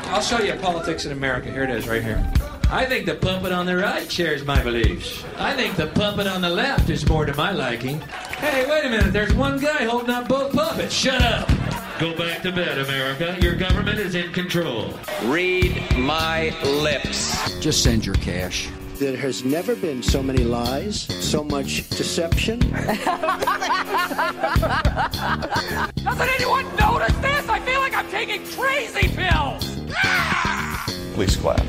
I'll show you politics in America. Here it is, right here. I think the puppet on the right shares my beliefs. I think the puppet on the left is more to my liking. Hey, wait a minute. There's one guy holding up both puppets. Shut up. Go back to bed, America. Your government is in control. Read my lips. Just send your cash. There has never been so many lies, so much deception. Doesn't anyone notice this? I feel like I'm taking crazy pills. Please clap.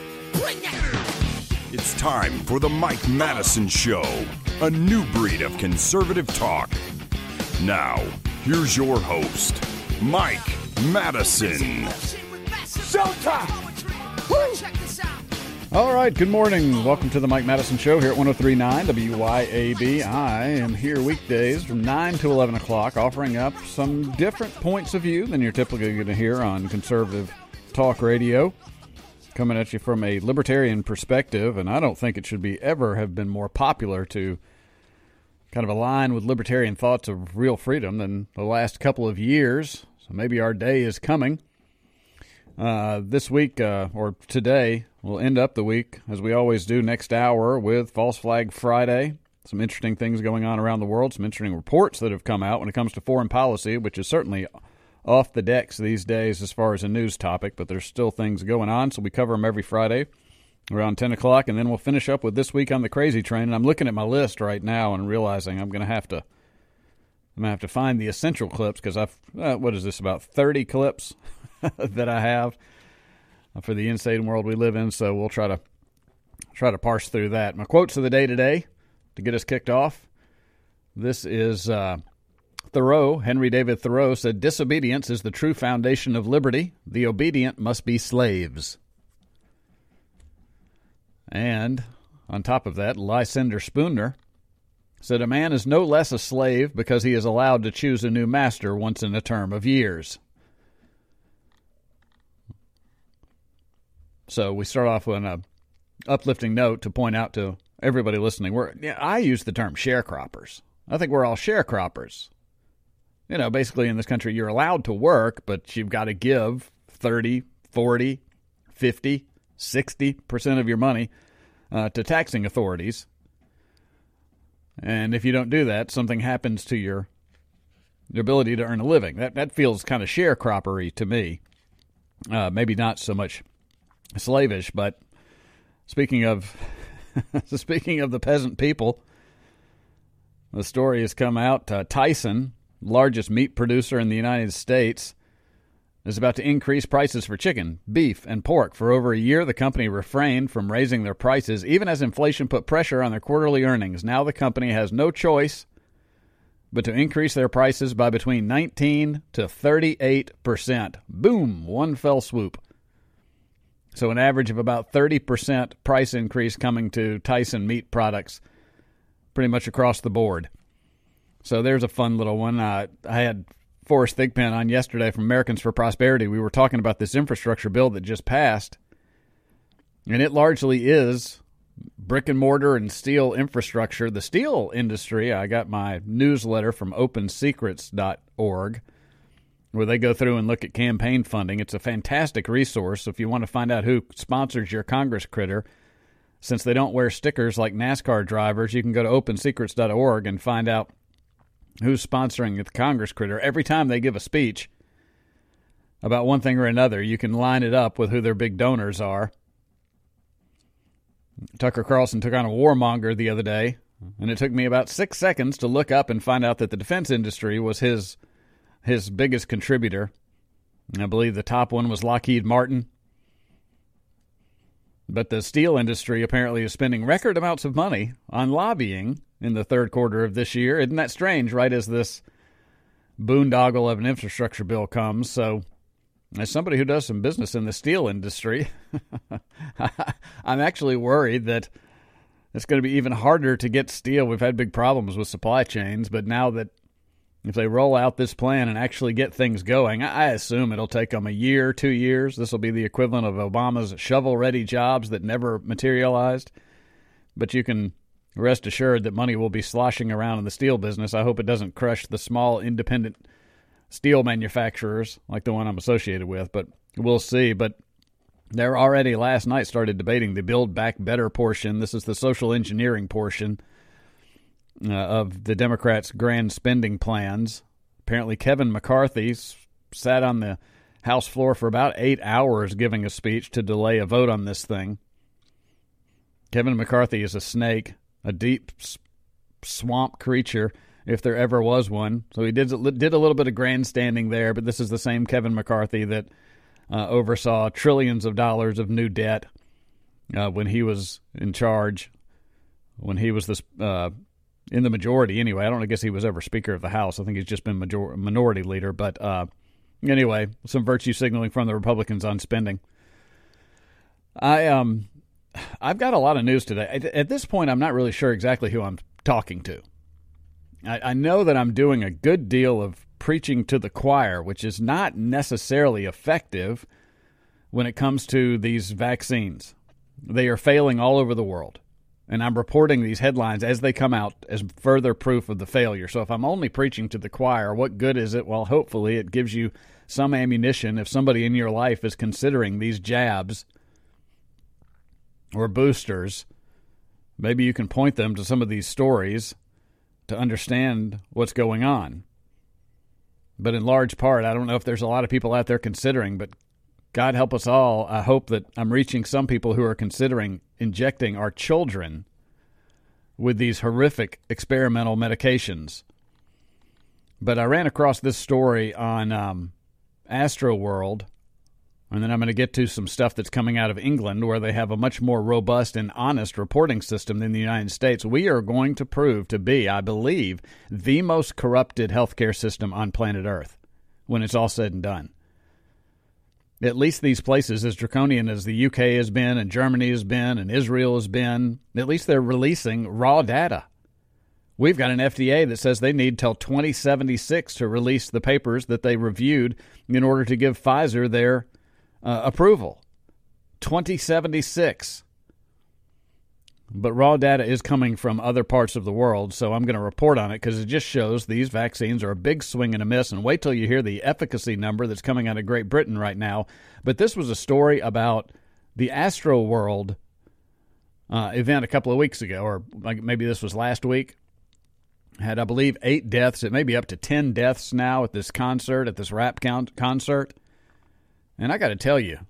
It's time for the Mike Madison Show, a new breed of conservative talk. Now, here's your host, Mike Madison. Showtime! Woo! All right, good morning. Welcome to the Mike Madison Show here at 103.9 WYAB. I am here weekdays from 9 to 11 o'clock offering up some different points of view than you're typically going to hear on conservative talk radio. Coming at you from a libertarian perspective, and I don't think it should be ever have been more popular to kind of align with libertarian thoughts of real freedom than the last couple of years. So maybe our day is coming. This week, or today, we'll end up the week, as we always do, next hour with False Flag Friday. Some interesting things going on around the world, some interesting reports that have come out when it comes to foreign policy, which is certainly off the decks these days as far as a news topic, but there's still things going on, so we cover them every Friday around 10 o'clock, and then we'll finish up with This Week on the Crazy Train. And I'm looking at my list right now and realizing I'm going to have to find the essential clips, because what is this, about 30 clips that I have for the insane world we live in, so we'll try to parse through that. My quotes of the day today, to get us kicked off, this is Thoreau. Henry David Thoreau said, "Disobedience is the true foundation of liberty. The obedient must be slaves." And on top of that, Lysander Spooner said, "A man is no less a slave because he is allowed to choose a new master once in a term of years." So we start off with an uplifting note to point out to everybody listening. I use the term sharecroppers. I think we're all sharecroppers. You know, basically in this country, you're allowed to work, but you've got to give 30, 40, 50, 60% of your money to taxing authorities. And if you don't do that, something happens to your ability to earn a living. That feels kind of sharecroppery to me. Maybe not so much slavish, but speaking of the peasant people, the story has come out. Tyson, largest meat producer in the United States, is about to increase prices for chicken, beef, and pork. For over a year, the company refrained from raising their prices, even as inflation put pressure on their quarterly earnings. Now the company has no choice but to increase their prices by between 19 to 38%. Boom, one fell swoop. So an average of about 30% price increase coming to Tyson meat products pretty much across the board. So there's a fun little one. I had Forrest Thigpen on yesterday from Americans for Prosperity. We were talking about this infrastructure bill that just passed, and it largely is brick and mortar and steel infrastructure. The steel industry, I got my newsletter from opensecrets.org, where they go through and look at campaign funding. It's a fantastic resource if you want to find out who sponsors your Congress critter. Since they don't wear stickers like NASCAR drivers, you can go to opensecrets.org and find out who's sponsoring the Congress critter. Every time they give a speech about one thing or another, you can line it up with who their big donors are. Tucker Carlson took on a warmonger the other day, and it took me about 6 seconds to look up and find out that the defense industry was his biggest contributor. I believe the top one was Lockheed Martin. But the steel industry apparently is spending record amounts of money on lobbying in the third quarter of this year. Isn't that strange, right, as this boondoggle of an infrastructure bill comes? So as somebody who does some business in the steel industry, I'm actually worried that it's going to be even harder to get steel. We've had big problems with supply chains, but now that if they roll out this plan and actually get things going, I assume it'll take them a year, 2 years. This will be the equivalent of Obama's shovel-ready jobs that never materialized. But you can rest assured that money will be sloshing around in the steel business. I hope it doesn't crush the small independent steel manufacturers like the one I'm associated with, but we'll see. But They're already last night started debating the Build Back Better portion. This is the social engineering portion of the Democrats' grand spending plans. Apparently, Kevin McCarthy sat on the House floor for about 8 hours giving a speech to delay a vote on this thing. Kevin McCarthy is a snake, a deep swamp creature, if there ever was one. So he did a little bit of grandstanding there, but this is the same Kevin McCarthy that oversaw trillions of dollars of new debt when he was in charge, when he was in the majority anyway. I don't guess he was ever Speaker of the House. I think he's just been minority leader. But anyway, some virtue signaling from the Republicans on spending. I've got a lot of news today. At this point, I'm not really sure exactly who I'm talking to. I know that I'm doing a good deal of preaching to the choir, which is not necessarily effective when it comes to these vaccines. They are failing all over the world. And I'm reporting these headlines as they come out as further proof of the failure. So if I'm only preaching to the choir, what good is it? Well, hopefully it gives you some ammunition if somebody in your life is considering these jabs or boosters. Maybe you can point them to some of these stories to understand what's going on. But in large part, I don't know if there's a lot of people out there considering, but God help us all. I hope that I'm reaching some people who are considering injecting our children with these horrific experimental medications. But I ran across this story on Astroworld, and then I'm going to get to some stuff that's coming out of England where they have a much more robust and honest reporting system than the United States. We are going to prove to be, I believe, the most corrupted healthcare system on planet Earth when it's all said and done. At least these places, as draconian as the UK has been and Germany has been and Israel has been, at least they're releasing raw data. We've got an FDA that says they need till 2076 to release the papers that they reviewed in order to give Pfizer their approval. 2076. But raw data is coming from other parts of the world, so I'm going to report on it because it just shows these vaccines are a big swing and a miss. And wait till you hear the efficacy number that's coming out of Great Britain right now. But this was a story about the Astroworld event a couple of weeks ago, or maybe this was last week. Had, I believe, 8 deaths. It may be up to 10 deaths now at this concert, at this rap concert. And I got to tell you,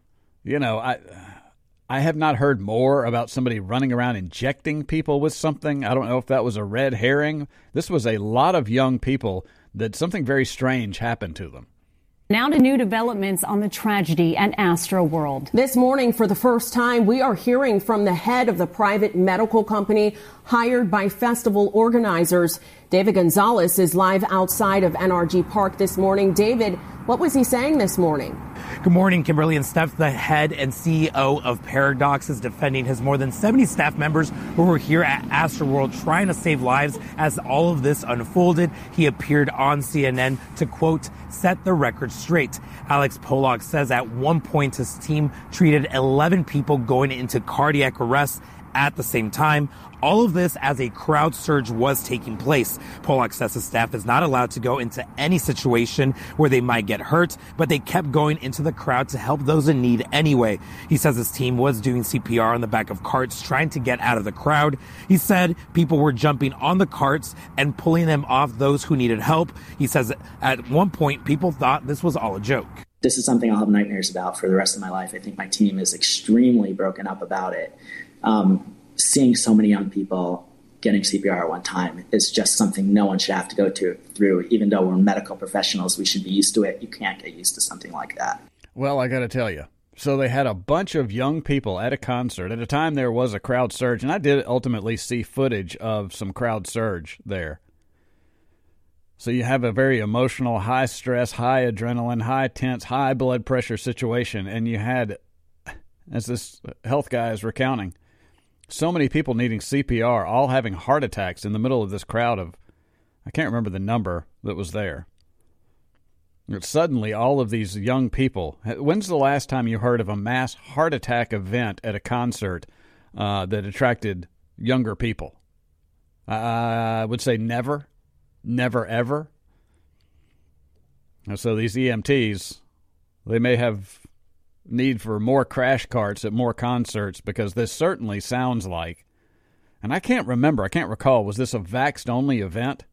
I have not heard more about somebody running around injecting people with something. I don't know if that was a red herring. This was a lot of young people that something very strange happened to them. Now to new developments on the tragedy at Astroworld. This morning, for the first time, we are hearing from the head of the private medical company hired by festival organizers. David Gonzalez is live outside of NRG Park this morning. David, what was he saying this morning? Good morning, Kimberly and Steph. The head and CEO of Paradox is defending his more than 70 staff members who were here at Astroworld trying to save lives as all of this unfolded. He appeared on CNN to, quote, set the record straight. Alex Pollock says at one point his team treated 11 people going into cardiac arrest at the same time. All of this as a crowd surge was taking place. Pollock says his staff is not allowed to go into any situation where they might get hurt, but they kept going into the crowd to help those in need anyway. He says his team was doing CPR on the back of carts trying to get out of the crowd. He said people were jumping on the carts and pulling them off those who needed help. He says at one point people thought this was all a joke. This is something I'll have nightmares about for the rest of my life. I think my team is extremely broken up about it. Seeing so many young people getting CPR at one time is just something no one should have to go through. Even though we're medical professionals, we should be used to it. You can't get used to something like that. Well, I got to tell you. So they had a bunch of young people at a concert. At a time, there was a crowd surge, and I did ultimately see footage of some crowd surge there. So you have a very emotional, high stress, high adrenaline, high tense, high blood pressure situation, and you had, as this health guy is recounting, so many people needing CPR, all having heart attacks in the middle of this crowd of, I can't remember the number that was there. But suddenly, all of these young people, when's the last time you heard of a mass heart attack event at a concert that attracted younger people? I would say never, ever. And so these EMTs, they may have need for more crash carts at more concerts, because this certainly sounds like, and I can't recall, was this a vaxxed-only event?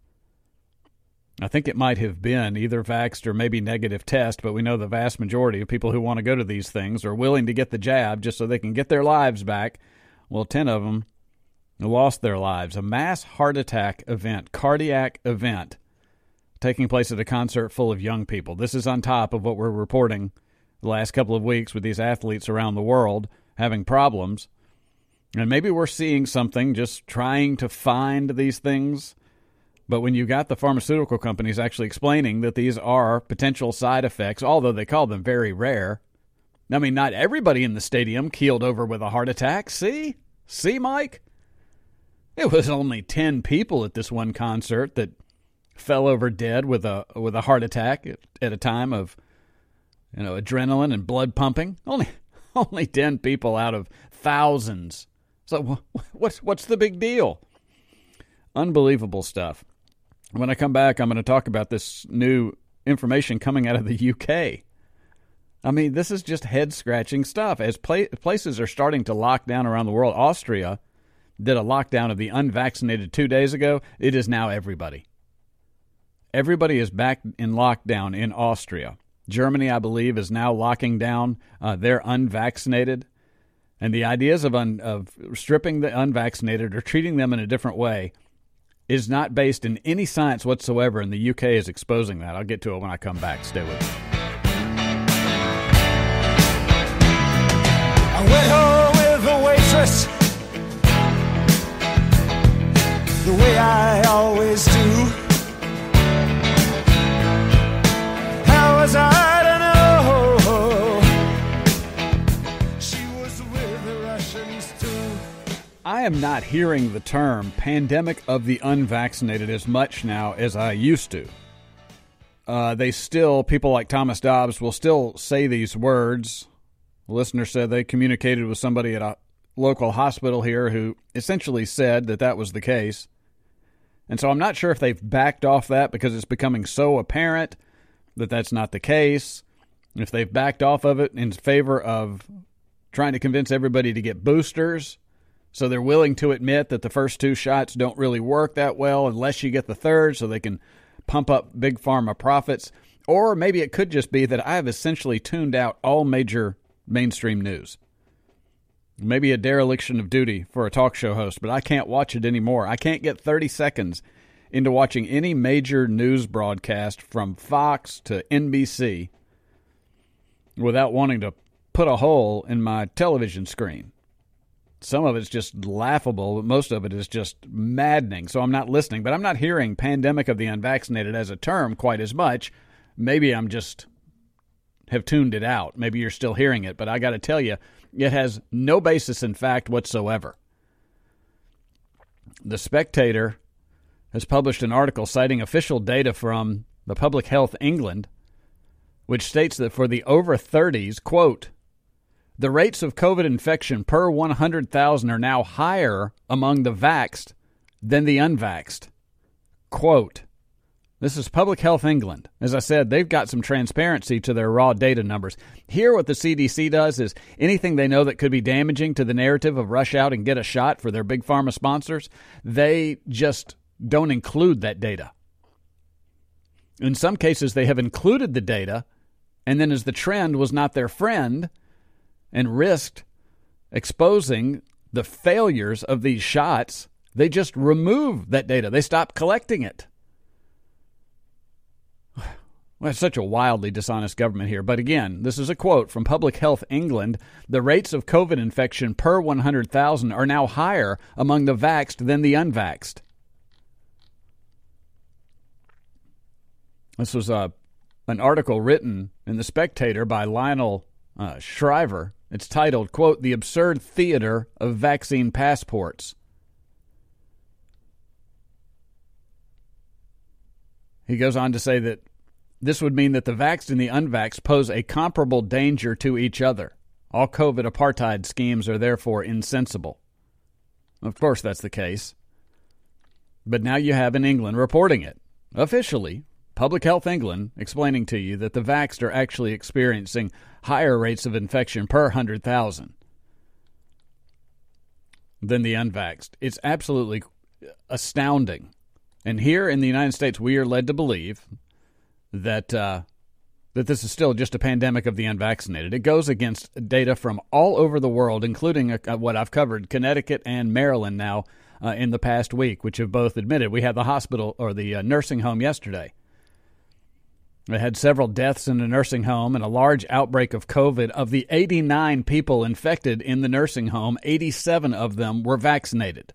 I think it might have been either vaxxed or maybe negative test, but we know the vast majority of people who want to go to these things are willing to get the jab just so they can get their lives back. Well, 10 of them lost their lives. A mass heart attack event, cardiac event, taking place at a concert full of young people. This is on top of what we're reporting the last couple of weeks with these athletes around the world having problems. And maybe we're seeing something, just trying to find these things. But when you got the pharmaceutical companies actually explaining that these are potential side effects, although they call them very rare, I mean, not everybody in the stadium keeled over with a heart attack. See, Mike? It was only 10 people at this one concert that fell over dead with a heart attack at a time of, adrenaline and blood pumping. Only 10 people out of thousands. So what's the big deal? Unbelievable stuff. When I come back, I'm going to talk about this new information coming out of the UK. I mean, this is just head-scratching stuff. As places are starting to lock down around the world, Austria did a lockdown of the unvaccinated 2 days ago. It is now everybody. Everybody is back in lockdown in Austria. Germany, I believe, is now locking down their unvaccinated. And the ideas of stripping the unvaccinated or treating them in a different way is not based in any science whatsoever, and the UK is exposing that. I'll get to it when I come back. Stay with me. I went home with a waitress, the way I always do. How was I to know she was with the Russians too? I am not hearing the term pandemic of the unvaccinated as much now as I used to. People like Thomas Dobbs will still say these words. The listener said they communicated with somebody at a local hospital here who essentially said that was the case. And so I'm not sure if they've backed off that because it's becoming so apparent that that's not the case. If they've backed off of it in favor of trying to convince everybody to get boosters, so they're willing to admit that the first 2 shots don't really work that well unless you get the third, so they can pump up big pharma profits. Or maybe it could just be that I have essentially tuned out all major mainstream news. Maybe a dereliction of duty for a talk show host, but I can't watch it anymore. I can't get 30 seconds into watching any major news broadcast from Fox to NBC without wanting to put a hole in my television screen. Some of it's just laughable, but most of it is just maddening. So I'm not listening, but I'm not hearing pandemic of the unvaccinated as a term quite as much. Maybe I'm just have tuned it out. Maybe you're still hearing it, but I got to tell you, it has no basis in fact whatsoever. The Spectator has published an article citing official data from the Public Health England, which states that for the over 30s, quote, the rates of COVID infection per 100,000 are now higher among the vaxxed than the unvaxxed. Quote, this is Public Health England. As I said, they've got some transparency to their raw data numbers. Here, what the CDC does is anything they know that could be damaging to the narrative of rush out and get a shot for their big pharma sponsors, they just don't include that data. In some cases, they have included the data, and then as the trend was not their friend and risked exposing the failures of these shots, they just remove that data. They stop collecting it. Well, it's such a wildly dishonest government here. But again, this is a quote from Public Health England. The rates of COVID infection per 100,000 are now higher among the vaxxed than the unvaxxed. This was an article written in The Spectator by Lionel Shriver. It's titled, quote, The Absurd Theater of Vaccine Passports. He goes on to say that this would mean that the vaxxed and the unvaxxed pose a comparable danger to each other. All COVID apartheid schemes are therefore insensible. Of course that's the case. But now you have in England reporting it, officially, Public Health England, explaining to you that the vaxxed are actually experiencing higher rates of infection per 100,000 than the unvaxxed. It's absolutely astounding. And here in the United States, we are led to believe that that this is still just a pandemic of the unvaccinated. It goes against data from all over the world, including what I've covered, Connecticut and Maryland now in the past week, which have both admitted. We had the hospital or the nursing home yesterday. It had several deaths in the nursing home and a large outbreak of COVID. Of the 89 people infected in the nursing home, 87 of them were vaccinated.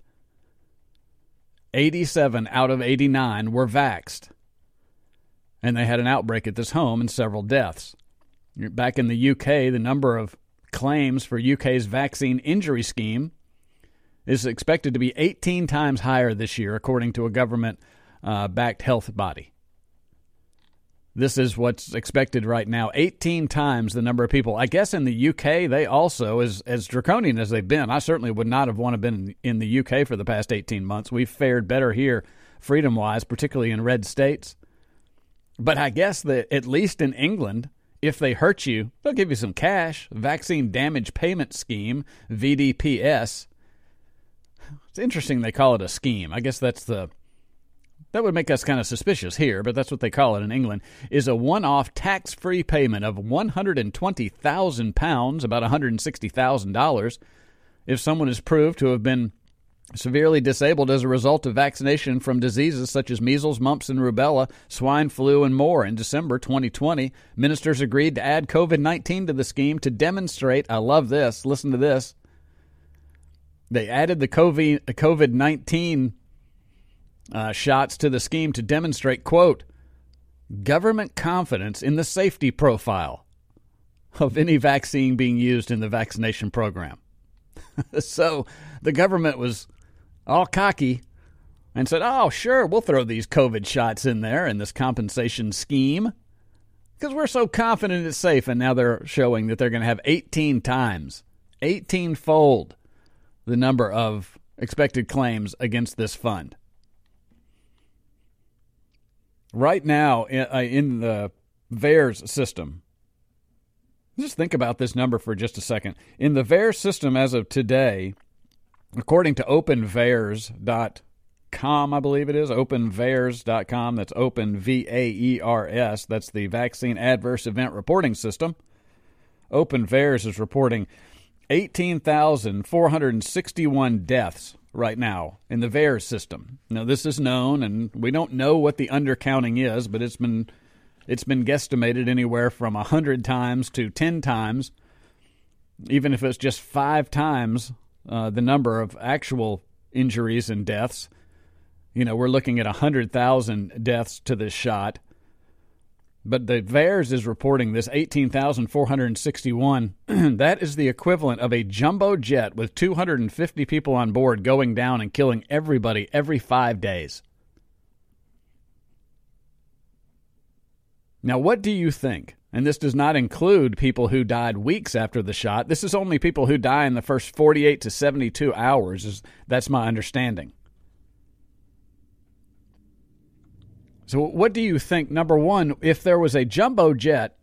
87 out of 89 were vaxxed. And they had an outbreak at this home and several deaths. Back in the UK, the number of claims for UK's vaccine injury scheme is expected to be 18 times higher this year, according to a government-backed health body. This is what's expected right now, 18 times the number of people. I guess in the UK, they also, as draconian as they've been, I certainly would not have wanted to been in the UK for the past 18 months. We've fared better here, freedom-wise, particularly in red states. But I guess that at least in England, if they hurt you, they'll give you some cash. Vaccine Damage Payment Scheme, VDPS. It's interesting they call it a scheme. I guess that would make us kind of suspicious here, but that's what they call it in England, is a one-off tax-free payment of £120,000, about $160,000, if someone is proved to have been severely disabled as a result of vaccination from diseases such as measles, mumps, and rubella, swine flu, and more. In December 2020, ministers agreed to add COVID-19 to the scheme to demonstrate, I love this, listen to this, they added the COVID-19 shots to the scheme to demonstrate, quote, government confidence in the safety profile of any vaccine being used in the vaccination program. So the government was all cocky and said, oh, sure, we'll throw these COVID shots in there in this compensation scheme because we're so confident it's safe. And now they're showing that they're going to have 18-fold the number of expected claims against this fund. Right now in the VAERS system, just think about this number for just a second. In the VAERS system as of today, according to openvaers.com, I believe it is, openvaers.com, that's open, V-A-E-R-S, that's the Vaccine Adverse Event Reporting System. OpenVAERS is reporting 18,461 deaths right now in the VAERS system. Now, this is known, and we don't know what the undercounting is, but it's been guesstimated anywhere from 100 times to 10 times, even if it's just 5 times the number of actual injuries and deaths. You know, we're looking at 100,000 deaths to this shot. But the VAERS is reporting this 18,461. That is the equivalent of a jumbo jet with 250 people on board going down and killing everybody every 5 days. Now, what do you think? And this does not include people who died weeks after the shot. This is only people who die in the first 48 to 72 hours. That's my understanding. So what do you think, number one, if there was a jumbo jet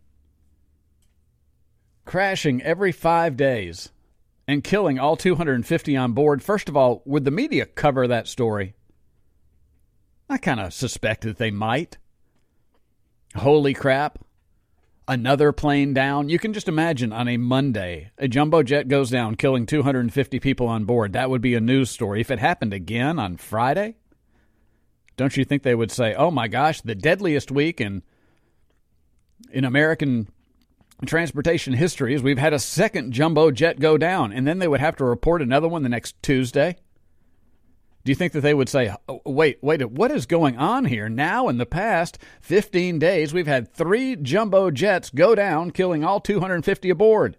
crashing every 5 days and killing all 250 on board, first of all, would the media cover that story? I kind of suspect that they might. Holy crap. Another plane down. You can just imagine on a Monday, a jumbo jet goes down, killing 250 people on board. That would be a news story. If it happened again on Friday, don't you think they would say, oh my gosh, the deadliest week in American transportation history is we've had a second jumbo jet go down, and then they would have to report another one the next Tuesday? Do you think that they would say, oh, wait, what is going on here? Now, in the past 15 days, we've had 3 jumbo jets go down, killing all 250 aboard.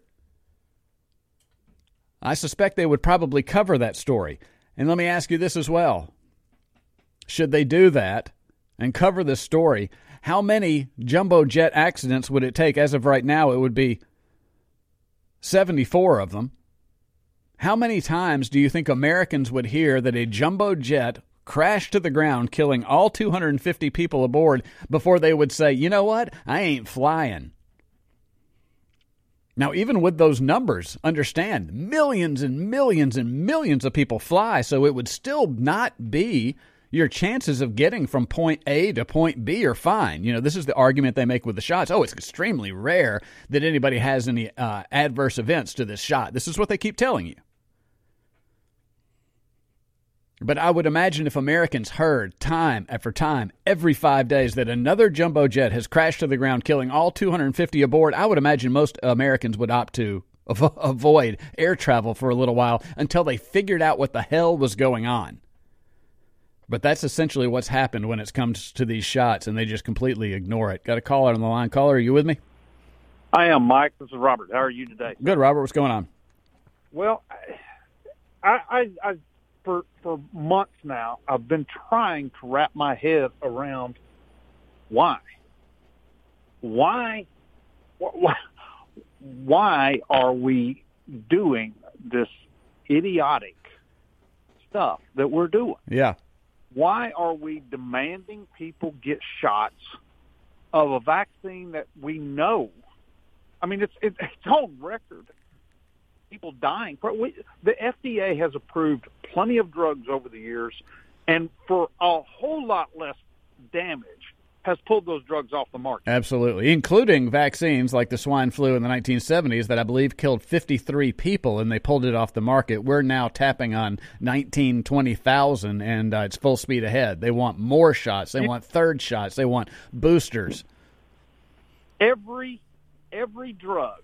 I suspect they would probably cover that story. And let me ask you this as well. Should they do that and cover this story, how many jumbo jet accidents would it take? As of right now, it would be 74 of them. How many times do you think Americans would hear that a jumbo jet crash to the ground, killing all 250 people aboard before they would say, you know what, I ain't flying. Now, even with those numbers, understand, millions and millions and millions of people fly, so it would still not be your chances of getting from point A to point B are fine. You know, this is the argument they make with the shots. Oh, it's extremely rare that anybody has any adverse events to this shot. This is what they keep telling you. But I would imagine if Americans heard time after time, every 5 days, that another jumbo jet has crashed to the ground, killing all 250 aboard, I would imagine most Americans would opt to avoid air travel for a little while until they figured out what the hell was going on. But that's essentially what's happened when it comes to these shots, and they just completely ignore it. Got a caller on the line. Caller, are you with me? I am, Mike. This is Robert. How are you today? Good, Robert. What's going on? Well, I for months now, I've been trying to wrap my head around why. Why are we doing this idiotic stuff that we're doing? Yeah. Why are we demanding people get shots of a vaccine that we know? I mean, it's on record. People dying. The FDA has approved plenty of drugs over the years, and for a whole lot less damage, has pulled those drugs off the market. Absolutely, including vaccines like the swine flu in the 1970s that I believe killed 53 people, and they pulled it off the market. We're now tapping on 20,000, and it's full speed ahead. They want more shots. They want third shots. They want boosters. Every drug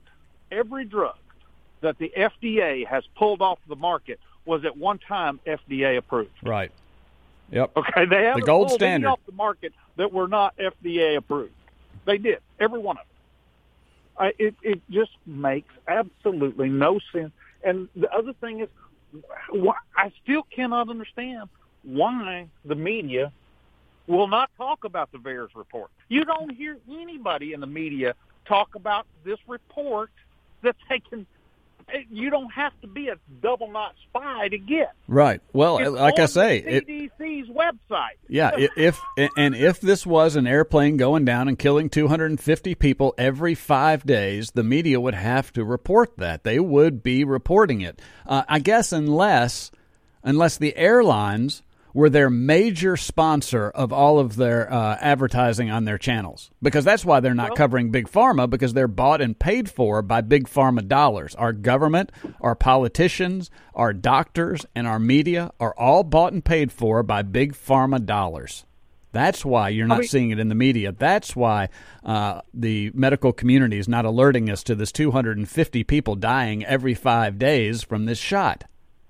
that the FDA has pulled off the market was at one time FDA approved. Right. Yep. Okay, they haven't the gold pulled standard any off the market that were not FDA approved. They did, every one of them. It just makes absolutely no sense. And the other thing is, I still cannot understand why the media will not talk about the VAERS report. You don't hear anybody in the media talk about this report that they can. You don't have to be a double-knot spy to get. Right. Well, it's like I say, CDC's website. Yeah. If this was an airplane going down and killing 250 people every 5 days, the media would have to report that. They would be reporting it. I guess unless the airlines were their major sponsor of all of their advertising on their channels. Because that's why they're not covering Big Pharma, because they're bought and paid for by Big Pharma dollars. Our government, our politicians, our doctors, and our media are all bought and paid for by Big Pharma dollars. That's why you're not seeing it in the media. That's why the medical community is not alerting us to this 250 people dying every 5 days from this shot.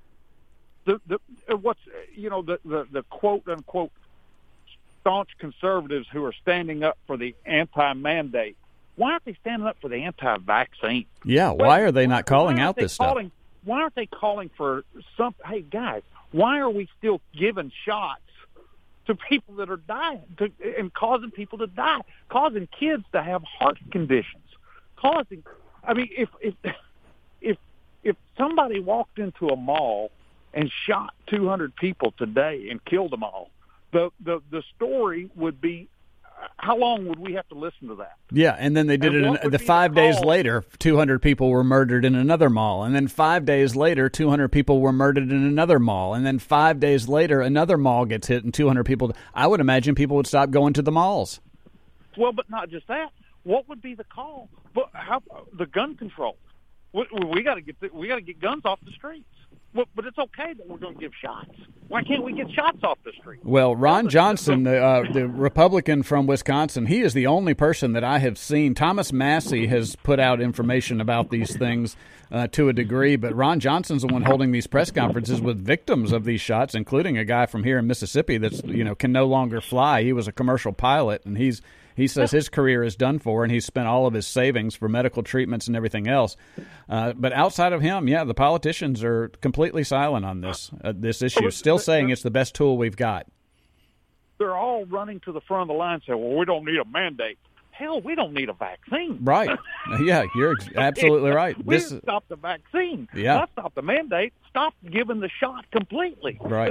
The quote unquote staunch conservatives who are standing up for the anti-mandate, why aren't they standing up for the anti-vaccine? Yeah, why are they not calling out this stuff? Why aren't they calling for some? Hey guys, why are we still giving shots to people that are dying and causing people to die, causing kids to have heart conditions, if somebody walked into a mall and shot 200 people today and killed them all, the story would be, how long would we have to listen to that? Yeah, and then they did it 5 days later, 200 people were murdered in another mall. And then 5 days later, 200 people were murdered in another mall. And then 5 days later, another mall gets hit and 200 people. I would imagine people would stop going to the malls. Well, but not just that. What would be the call? But how the gun control? We got to get guns off the streets. But it's okay that we're going to give shots. Why can't we get shots off the street? Well, Ron Johnson, the Republican from Wisconsin, he is the only person that I have seen. Thomas Massey has put out information about these things to a degree, but Ron Johnson's the one holding these press conferences with victims of these shots, including a guy from here in Mississippi that's can no longer fly. He was a commercial pilot, and he says his career is done for, and he's spent all of his savings for medical treatments and everything else. But outside of him, the politicians are completely silent on this issue, still saying it's the best tool we've got. They're all running to the front of the line saying, well, we don't need a mandate. Hell, we don't need a vaccine. Right. Yeah, you're absolutely right. We stop the vaccine. Yeah. Not stop the mandate. Stop giving the shot completely. Right.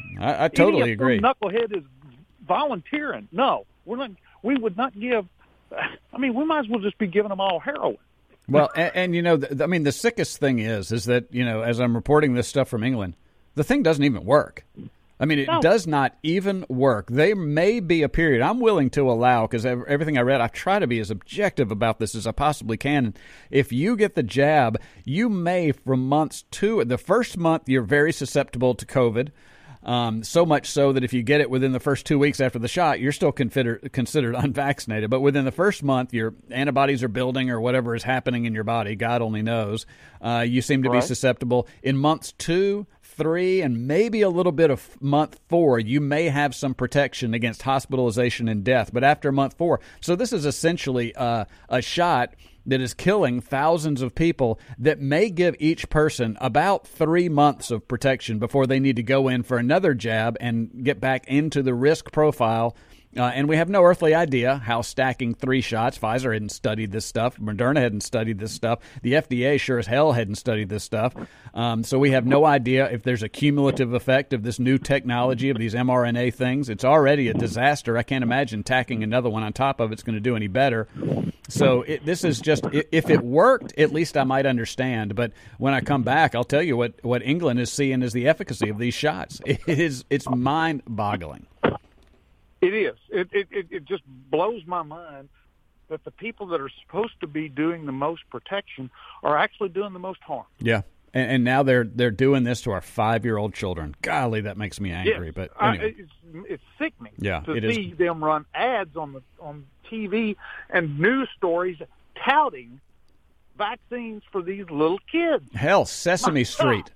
I totally agree. Some knucklehead is volunteering. No, we're not. We would not give. I mean, we might as well just be giving them all heroin. Well, and you know, I mean, the sickest thing is that, you know, as I'm reporting this stuff from England, the thing doesn't even work. I mean, it does not even work. There may be a period I'm willing to allow, because everything I read, I try to be as objective about this as I possibly can. If you get the jab, you may, from months 2, the first month, you're very susceptible to COVID. So much so that if you get it within the first 2 weeks after the shot, you're still considered unvaccinated. But within the first month, your antibodies are building or whatever is happening in your body, God only knows, you seem to be susceptible. In months 2, 3, and maybe a little bit of month 4, you may have some protection against hospitalization and death. But after month 4, so this is essentially a shot that is killing thousands of people that may give each person about 3 months of protection before they need to go in for another jab and get back into the risk profile. And we have no earthly idea how stacking 3 shots, Pfizer hadn't studied this stuff, Moderna hadn't studied this stuff, the FDA sure as hell hadn't studied this stuff. So we have no idea if there's a cumulative effect of this new technology, of these mRNA things. It's already a disaster. I can't imagine tacking another one on top of it's going to do any better. So this is just, if it worked, at least I might understand. But when I come back, I'll tell you what England is seeing as the efficacy of these shots. It's mind-boggling. It is. It just blows my mind that the people that are supposed to be doing the most protection are actually doing the most harm. Yeah, and now they're doing this to our 5-year-old children. Golly, that makes me angry. Yes. But anyway. It's sickening. Yeah, to see them run ads on TV and news stories touting vaccines for these little kids. Hell, Sesame Street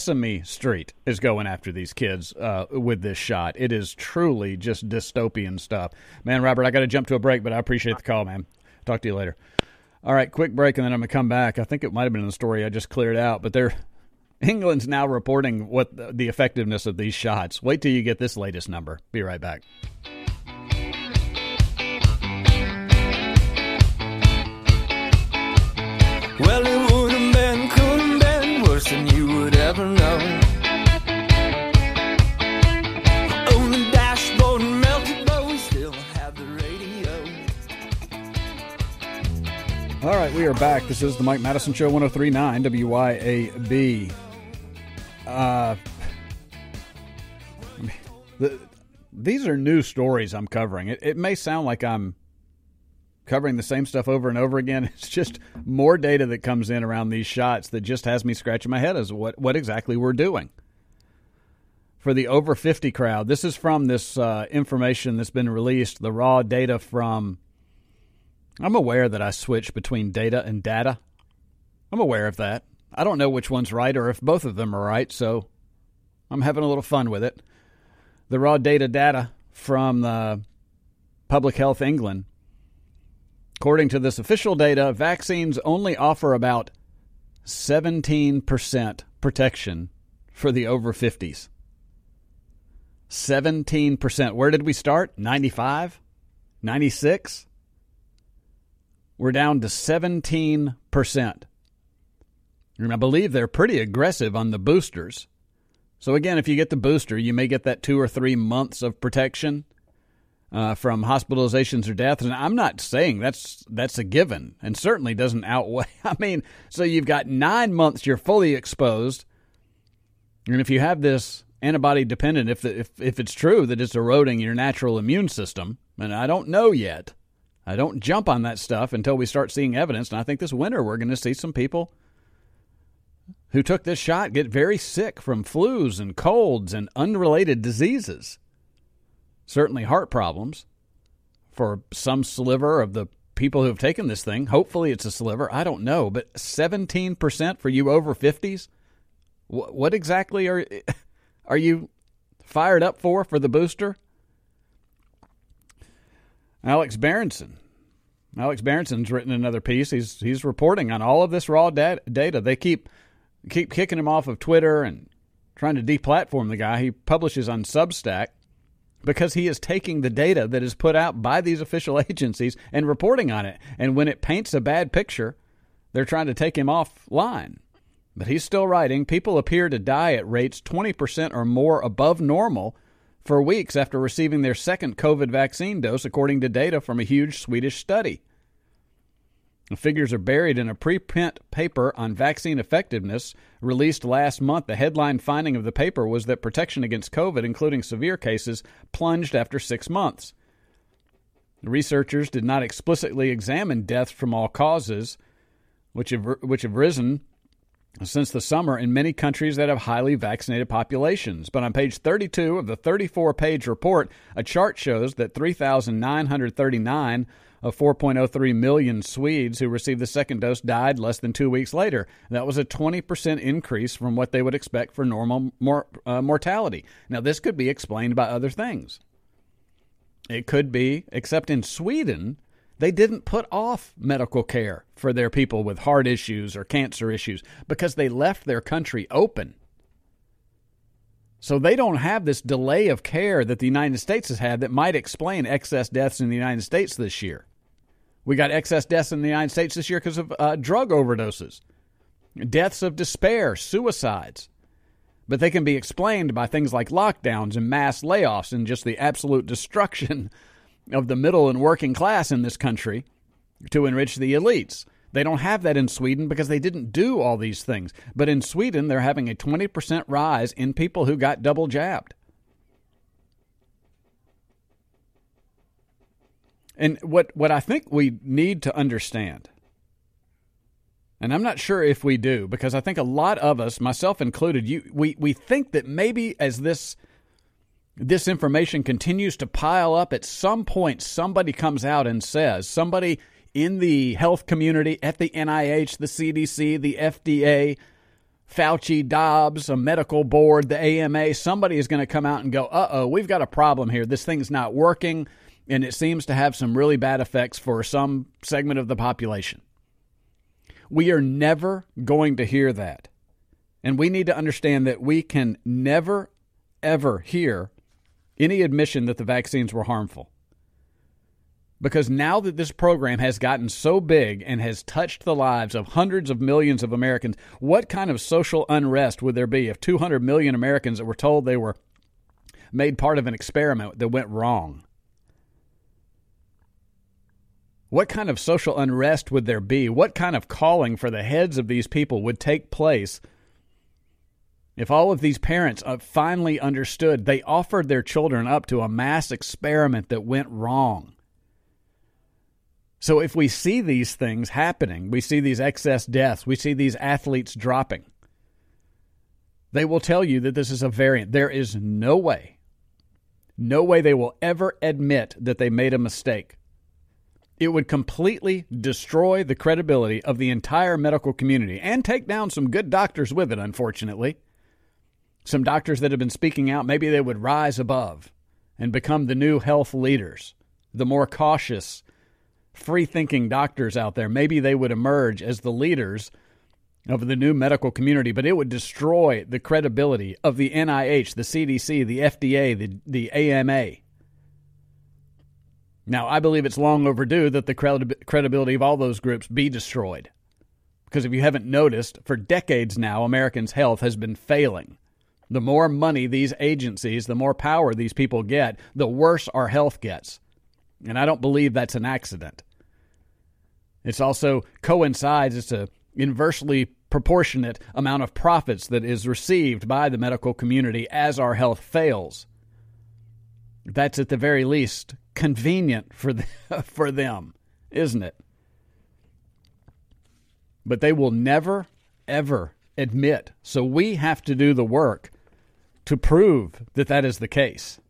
is going after these kids with this shot. It is truly just dystopian stuff. Man, Robert, I got to jump to a break, but I appreciate the call, man. Talk to you later. All right, quick break, and then I'm going to come back. I think it might have been in the story I just cleared out, but England's now reporting what the effectiveness of these shots. Wait till you get this latest number. Be right back. Well, it would have been, could have been worse than you would ever know. On the dashboard and melted, but we still have the radio. All right, we are back. This is the Mike Madison Show, 103.9 WYAB. These are new stories I'm covering. It may sound like I'm covering the same stuff over and over again. It's just more data that comes in around these shots that just has me scratching my head as what exactly we're doing. For the over 50 crowd, this is from this information that's been released, the raw data from, I'm aware that I switch between data and data. I'm aware of that. I don't know which one's right or if both of them are right, so I'm having a little fun with it. The raw data from Public Health England. According to this official data, vaccines only offer about 17% protection for the over 50s. 17%. Where did we start? 95? 96? We're down to 17%. And I believe they're pretty aggressive on the boosters. So again, if you get the booster, you may get that 2 or 3 months of protection from hospitalizations or deaths. And I'm not saying that's a given, and certainly doesn't outweigh. I mean, so you've got 9 months you're fully exposed. And if you have this antibody dependent, if it's true that it's eroding your natural immune system, and I don't know yet, I don't jump on that stuff until we start seeing evidence. And I think this winter we're going to see some people who took this shot get very sick from flus and colds and unrelated diseases. Certainly heart problems for some sliver of the people who have taken this thing. Hopefully it's a sliver. I don't know. But 17% for you over 50s? What exactly are you fired up for the booster? Alex Berensen's written another piece. He's reporting on all of this raw data. They keep kicking him off of Twitter and trying to deplatform the guy. He publishes on Substack because he is taking the data that is put out by these official agencies and reporting on it. And when it paints a bad picture, they're trying to take him offline. But he's still writing, people appear to die at rates 20% or more above normal for weeks after receiving their second COVID vaccine dose, according to data from a huge Swedish study. The figures are buried in a preprint paper on vaccine effectiveness released last month. The headline finding of the paper was that protection against COVID, including severe cases, plunged after 6 months. The researchers did not explicitly examine deaths from all causes, which have risen since the summer in many countries that have highly vaccinated populations. But on page 32 of the 34-page report, a chart shows that 3,939 of 4.03 million Swedes who received the second dose died less than 2 weeks later. That was a 20% increase from what they would expect for normal mortality. Now, this could be explained by other things. It could be, except in Sweden, they didn't put off medical care for their people with heart issues or cancer issues because they left their country open. So they don't have this delay of care that the United States has had that might explain excess deaths in the United States this year. We got excess deaths in the United States this year because of drug overdoses, deaths of despair, suicides. But they can be explained by things like lockdowns and mass layoffs and just the absolute destruction of the middle and working class in this country to enrich the elites. They don't have that in Sweden because they didn't do all these things. But in Sweden, they're having a 20% rise in people who got double jabbed. And what I think we need to understand, and I'm not sure if we do, because I think a lot of us, myself included, we think that maybe as this information continues to pile up, at some point somebody comes out and says, somebody in the health community, at the NIH, the CDC, the FDA, Fauci, Dobbs, a medical board, the AMA, somebody is going to come out and go, uh-oh, we've got a problem here. This thing's not working, and it seems to have some really bad effects for some segment of the population. We are never going to hear that. And we need to understand that we can never, ever hear any admission that the vaccines were harmful. Because now that this program has gotten so big and has touched the lives of hundreds of millions of Americans, what kind of social unrest would there be if 200 million Americans that were told they were made part of an experiment that went wrong? What kind of social unrest would there be? What kind of calling for the heads of these people would take place if all of these parents finally understood they offered their children up to a mass experiment that went wrong? So if we see these things happening, we see these excess deaths, we see these athletes dropping, they will tell you that this is a variant. There is no way they will ever admit that they made a mistake. It would completely destroy the credibility of the entire medical community and take down some good doctors with it, unfortunately. Some doctors that have been speaking out, maybe they would rise above and become the new health leaders, the more cautious, free-thinking doctors out there. Maybe they would emerge as the leaders of the new medical community, but it would destroy the credibility of the NIH, the CDC, the FDA, the AMA. Now, I believe it's long overdue that the credibility of all those groups be destroyed. Because if you haven't noticed, for decades now, Americans' health has been failing. The more money these agencies, the more power these people get, the worse our health gets. And I don't believe that's an accident. It's also coincides, it's an inversely proportionate amount of profits that is received by the medical community as our health fails. That's at the very least convenient for them, isn't it? But they will never, ever admit. So we have to do the work to prove that that is the case.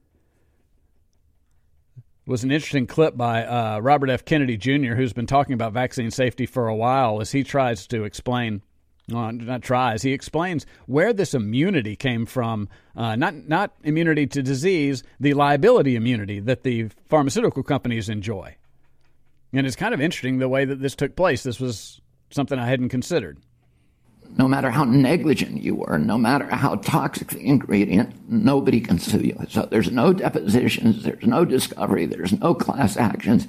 It was an interesting clip by Robert F. Kennedy Jr., who's been talking about vaccine safety for a while, as he tries to explain, he explains where this immunity came from, not immunity to disease, the liability immunity that the pharmaceutical companies enjoy. And it's kind of interesting the way that this took place. This was something I hadn't considered. No matter how negligent you were, no matter how toxic the ingredient, nobody can sue you. So there's no depositions, there's no discovery, there's no class actions,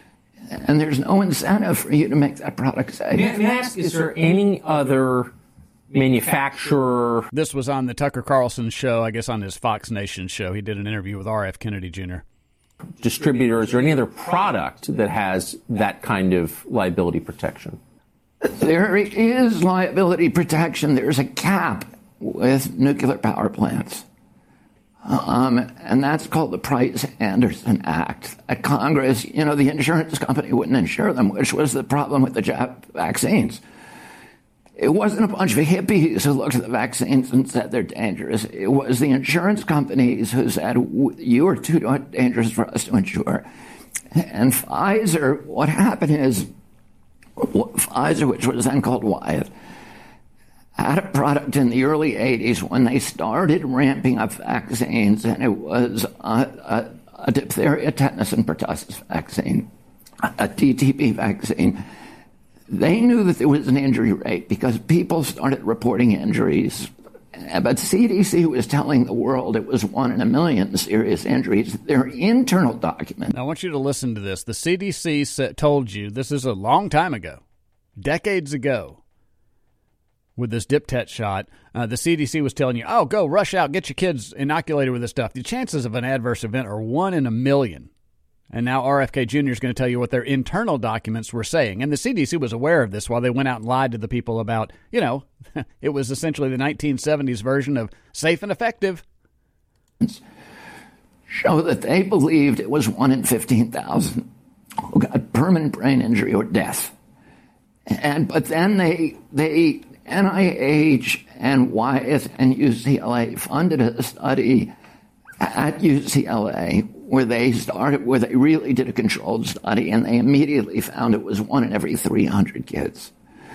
and there's no incentive for you to make that product safe. May I ask, is there any other manufacturer. This was on the Tucker Carlson show, I guess on his Fox Nation show. He did an interview with R.F. Kennedy Jr. Distributors or any other product that has that kind of liability protection? There is liability protection. There's a cap with nuclear power plants. And that's called the Price-Anderson Act. At Congress, the insurance company wouldn't insure them, which was the problem with the vaccines. It wasn't a bunch of hippies who looked at the vaccines and said they're dangerous. It was the insurance companies who said, you are too dangerous for us to insure. And Pfizer, what happened is, Pfizer, which was then called Wyeth, had a product in the early 80s when they started ramping up vaccines, and it was a diphtheria, tetanus, and pertussis vaccine, a DTP vaccine. They knew that there was an injury rate because people started reporting injuries. But CDC was telling the world it was 1 in a million serious injuries. Their internal document. I want you to listen to this. The CDC told you, this is a long time ago, decades ago, with this diptet shot, the CDC was telling you, oh, go rush out, get your kids inoculated with this stuff. The chances of an adverse event are 1 in a million. And now RFK Jr. is going to tell you what their internal documents were saying. And the CDC was aware of this while they went out and lied to the people about, it was essentially the 1970s version of safe and effective. Show that they believed it was 1 in 15,000 who got permanent brain injury or death. But then they NIH and Wyeth and UCLA funded a study at UCLA where they really did a controlled study, and they immediately found it was 1 in every 300 kids.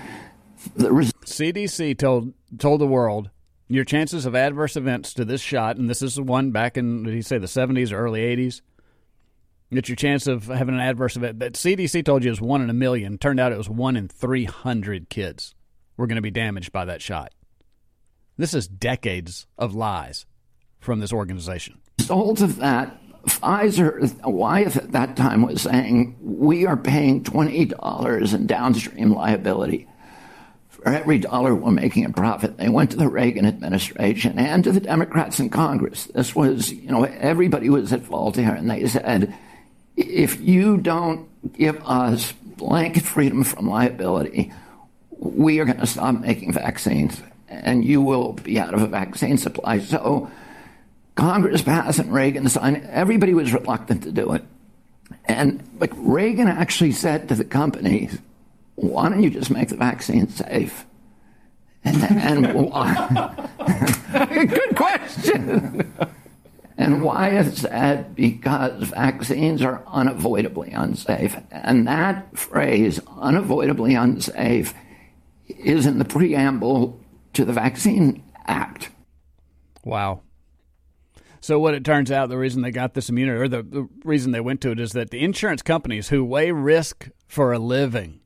CDC told the world, your chances of adverse events to this shot, and this is the one back in, did he say the 70s or early 80s? That your chance of having an adverse event that CDC told you is 1 in a million. Turned out it was 1 in 300 kids were going to be damaged by that shot. This is decades of lies from this organization. Results of that, Wyeth at that time was saying, we are paying $20 in downstream liability for every dollar we're making a profit. They went to the Reagan administration and to the Democrats in Congress. This was, everybody was at fault here, and they said, if you don't give us blanket freedom from liability, we are going to stop making vaccines, and you will be out of a vaccine supply. So Congress passed and Reagan signed. Everybody was reluctant to do it. But Reagan actually said to the companies, why don't you just make the vaccine safe? And why? Good question. And Wyeth said, because vaccines are unavoidably unsafe. And that phrase, unavoidably unsafe, is in the preamble to the Vaccine Act. Wow. So what it turns out, the reason they got this immunity, or the reason they went to it, is that the insurance companies who weigh risk for a living,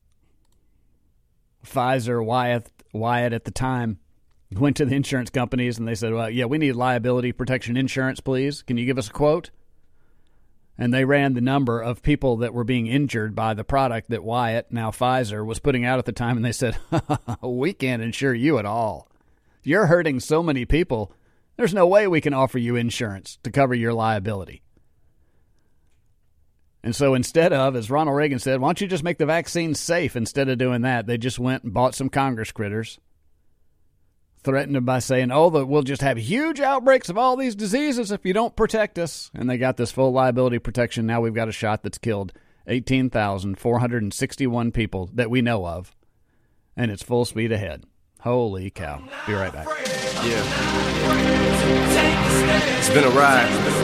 Pfizer, Wyeth at the time, went to the insurance companies and they said, well, yeah, we need liability protection insurance, please. Can you give us a quote? And they ran the number of people that were being injured by the product that Wyeth, now Pfizer, was putting out at the time, and they said, we can't insure you at all. You're hurting so many people, there's no way we can offer you insurance to cover your liability. And so instead of, as Ronald Reagan said, why don't you just make the vaccine safe? Instead of doing that, they just went and bought some Congress critters, threatened them by saying, we'll just have huge outbreaks of all these diseases if you don't protect us. And they got this full liability protection. Now we've got a shot that's killed 18,461 people that we know of, and it's full speed ahead. Holy cow. Be right back. Yeah. It's been a ride.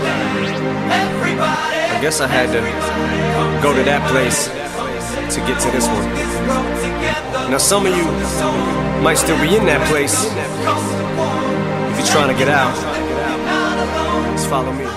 I guess I had to go to that place to get to this one. Now some of you might still be in that place. If you're trying to get out, just follow me.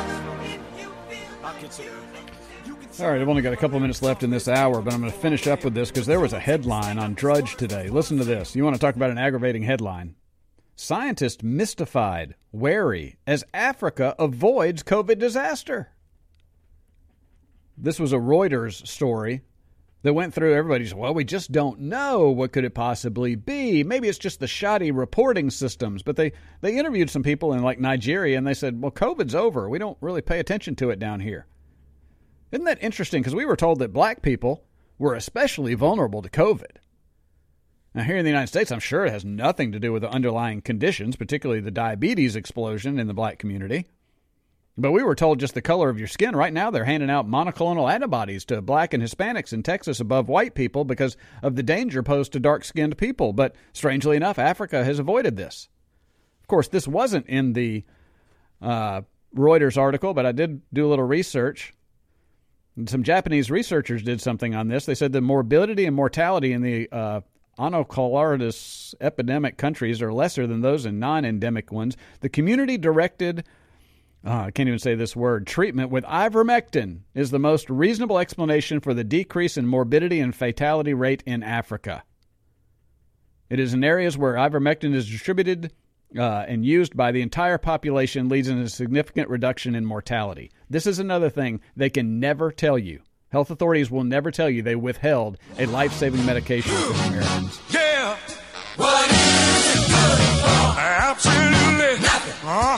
All right, I've only got a couple minutes left in this hour, but I'm going to finish up with this because there was a headline on Drudge today. Listen to this. You want to talk about an aggravating headline? Scientists mystified, wary, as Africa avoids COVID disaster. This was a Reuters story that went through everybody's, well, we just don't know. What could it possibly be? Maybe it's just the shoddy reporting systems. But they interviewed some people in like Nigeria, and they said, well, COVID's over. We don't really pay attention to it down here. Isn't that interesting? Because we were told that black people were especially vulnerable to COVID. Now, here in the United States, I'm sure it has nothing to do with the underlying conditions, particularly the diabetes explosion in the black community. But we were told just the color of your skin. Right now, they're handing out monoclonal antibodies to black and Hispanics in Texas above white people because of the danger posed to dark-skinned people. But strangely enough, Africa has avoided this. Of course, this wasn't in the Reuters article, but I did do a little research. Some Japanese researchers did something on this. They said the morbidity and mortality in the onycholitis epidemic countries are lesser than those in non-endemic ones. The community-directed I can't even say this word. Treatment with ivermectin is the most reasonable explanation for the decrease in morbidity and fatality rate in Africa. It is in areas where ivermectin is distributed and used by the entire population leads to a significant reduction in mortality. This is another thing they can never tell you. Health authorities will never tell you they withheld a life-saving medication from Americans. Yeah. What is it good for? Absolutely nothing.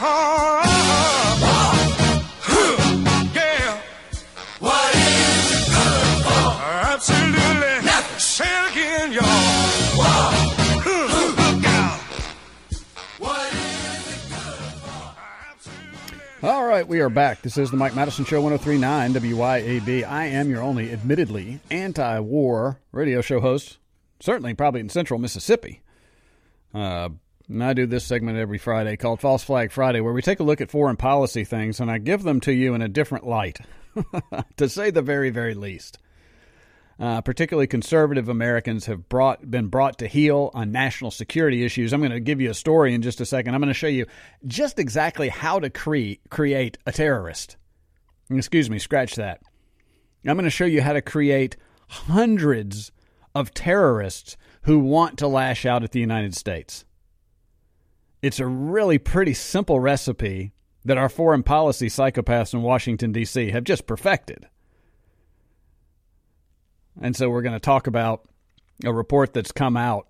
Yeah. What is it good for? Absolutely nothing. Say it again, y'all. Look out. What is it good for? All right, we are back. This is the Mike Madison Show, 103.9 WYAB. I am your only admittedly anti-war radio show host, certainly probably in central Mississippi. And I do this segment every Friday called False Flag Friday, where we take a look at foreign policy things, and I give them to you in a different light, to say the very, very least. Particularly conservative Americans have been brought to heel on national security issues. I'm going to give you a story in just a second. I'm going to show you just exactly how to create a terrorist. Excuse me, scratch that. I'm going to show you how to create hundreds of terrorists who want to lash out at the United States. It's a really pretty simple recipe that our foreign policy psychopaths in Washington, D.C. have just perfected. And so we're going to talk about a report that's come out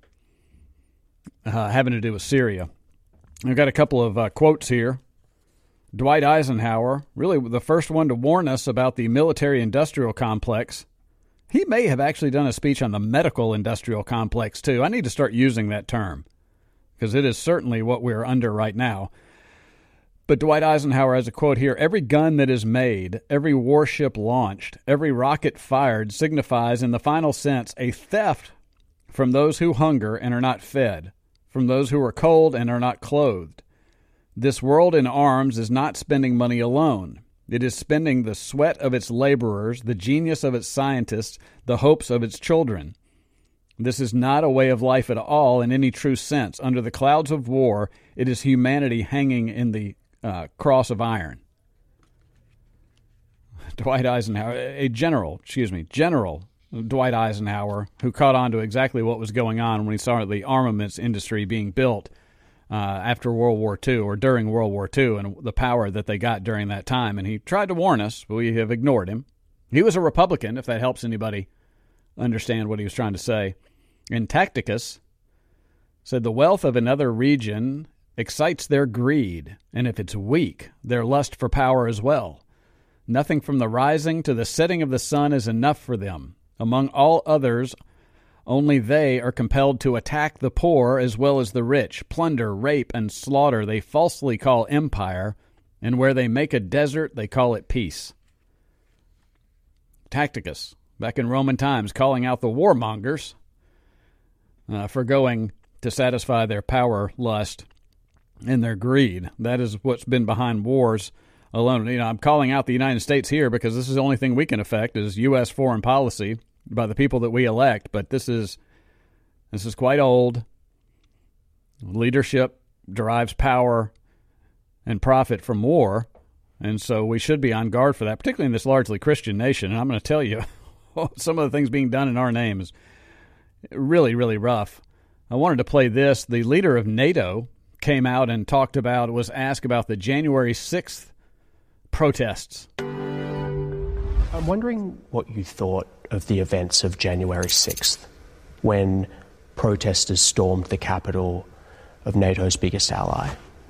having to do with Syria. I've got a couple of quotes here. Dwight Eisenhower, really the first one to warn us about the military-industrial complex. He may have actually done a speech on the medical-industrial complex, too. I need to start using that term, because it is certainly what we're under right now. But Dwight Eisenhower has a quote here: "Every gun that is made, every warship launched, every rocket fired signifies in the final sense a theft from those who hunger and are not fed, from those who are cold and are not clothed. This world in arms is not spending money alone. It is spending the sweat of its laborers, the genius of its scientists, the hopes of its children. This is not a way of life at all in any true sense. Under the clouds of war, it is humanity hanging in the cross of iron." Dwight Eisenhower, General Dwight Eisenhower, who caught on to exactly what was going on when he saw the armaments industry being built after World War II or during World War II and the power that they got during that time. And he tried to warn us, but we have ignored him. He was a Republican, if that helps anybody understand what he was trying to say. And Tacticus said, "The wealth of another region excites their greed, and if it's weak, their lust for power as well. Nothing from the rising to the setting of the sun is enough for them. Among all others, only they are compelled to attack the poor as well as the rich, plunder, rape, and slaughter they falsely call empire, and where they make a desert, they call it peace." Tacticus, back in Roman times, calling out the warmongers for going to satisfy their power lust and their greed. That is what's been behind wars alone. I'm calling out the United States here because this is the only thing we can affect is U.S. foreign policy by the people that we elect. But this is quite old. Leadership derives power and profit from war, and so we should be on guard for that, particularly in this largely Christian nation. And I'm going to tell you, some of the things being done in our name is really, really rough. I wanted to play this. The leader of NATO came out and was asked about the January 6th protests. I'm wondering what you thought of the events of January 6th, when protesters stormed the capital of NATO's biggest ally?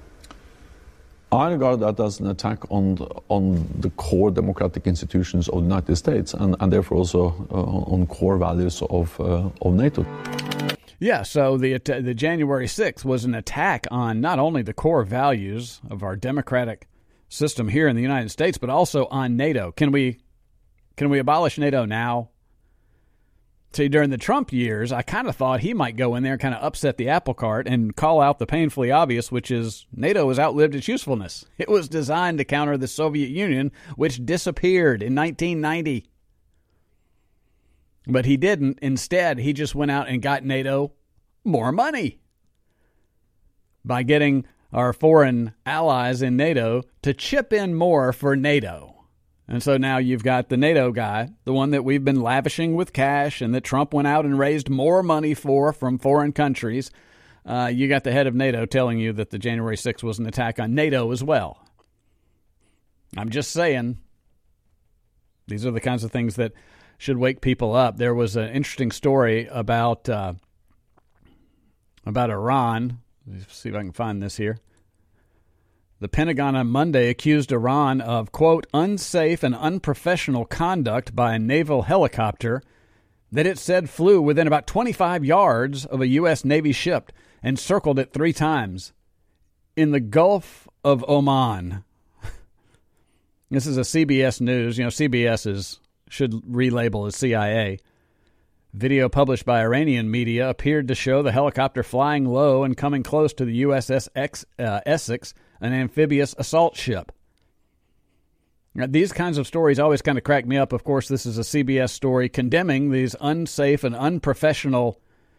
I regard that as an attack on the core democratic institutions of the United States and therefore also on core values of NATO. Yeah, so the January 6th was an attack on not only the core values of our democratic system here in the United States, but also on NATO. Can we abolish NATO now? See, during the Trump years, I kind of thought he might go in there and kind of upset the apple cart and call out the painfully obvious, which is NATO has outlived its usefulness. It was designed to counter the Soviet Union, which disappeared in 1990. But he didn't. Instead, he just went out and got NATO more money by getting our foreign allies in NATO to chip in more for NATO. And so now you've got the NATO guy, the one that we've been lavishing with cash and that Trump went out and raised more money for from foreign countries. You got the head of NATO telling you that the January 6th was an attack on NATO as well. I'm just saying, these are the kinds of things that should wake people up. There was an interesting story about Iran. Let's see if I can find this here. The Pentagon on Monday accused Iran of, quote, unsafe and unprofessional conduct by a naval helicopter that it said flew within about 25 yards of a U.S. Navy ship and circled it 3 times in the Gulf of Oman. This is a CBS News. You know, CBS should relabel as CIA. Video published by Iranian media appeared to show the helicopter flying low and coming close to the USS Essex, an amphibious assault ship. Now, these kinds of stories always kind of crack me up. Of course, this is a CBS story condemning these unsafe and unprofessional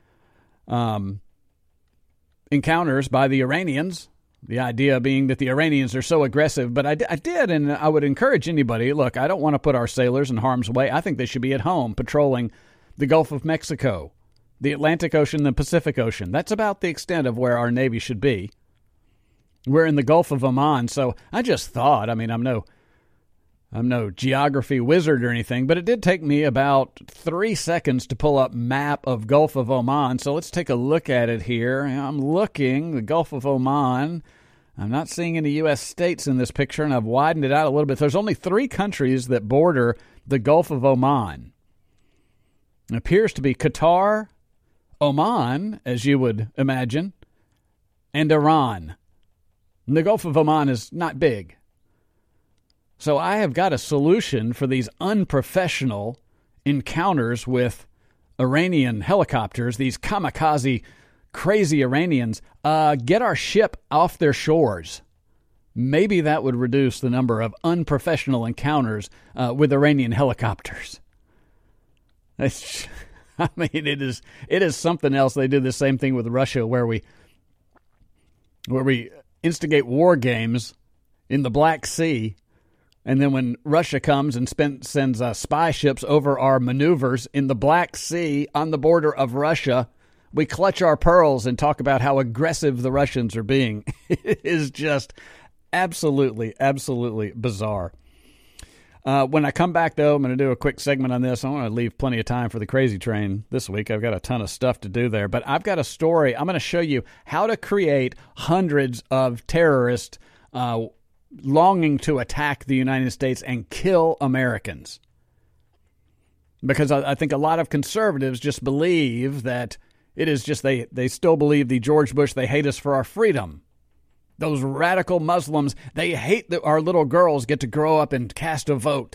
encounters by the Iranians. The idea being that the Iranians are so aggressive. But I did, and I would encourage anybody, look, I don't want to put our sailors in harm's way. I think they should be at home patrolling the Gulf of Mexico, the Atlantic Ocean, the Pacific Ocean. That's about the extent of where our Navy should be. We're in the Gulf of Oman, so I just thought, I mean, I'm no geography wizard or anything, but it did take me about 3 seconds to pull up map of Gulf of Oman, so let's take a look at it here. I'm looking, the Gulf of Oman. I'm not seeing any U.S. states in this picture, and I've widened it out a little bit. There's only 3 countries that border the Gulf of Oman. It appears to be Qatar, Oman, as you would imagine, and Iran. And the Gulf of Oman is not big. So I have got a solution for these unprofessional encounters with Iranian helicopters, these kamikaze, crazy Iranians. Get our ship off their shores. Maybe that would reduce the number of unprofessional encounters with Iranian helicopters. I mean, it is something else. They do the same thing with Russia, where we instigate war games in the Black Sea, and then when Russia comes and sends spy ships over our maneuvers in the Black Sea on the border of Russia, we clutch our pearls and talk about how aggressive the Russians are being. It is just absolutely, absolutely bizarre. When I come back, though, I'm going to do a quick segment on this. I want to leave plenty of time for the crazy train this week. I've got a ton of stuff to do there. But I've got a story. I'm going to show you how to create hundreds of terrorists longing to attack the United States and kill Americans. Because I think a lot of conservatives just believe that it is just they still believe the George Bush, they hate us for our freedom. Those radical Muslims, they hate that our little girls get to grow up and cast a vote.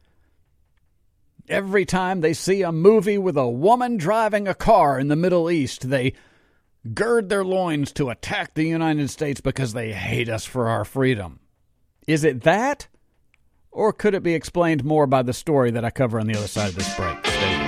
Every time they see a movie with a woman driving a car in the Middle East, they gird their loins to attack the United States because they hate us for our freedom. Is it that? Or could it be explained more by the story that I cover on the other side of this break? Stay tuned.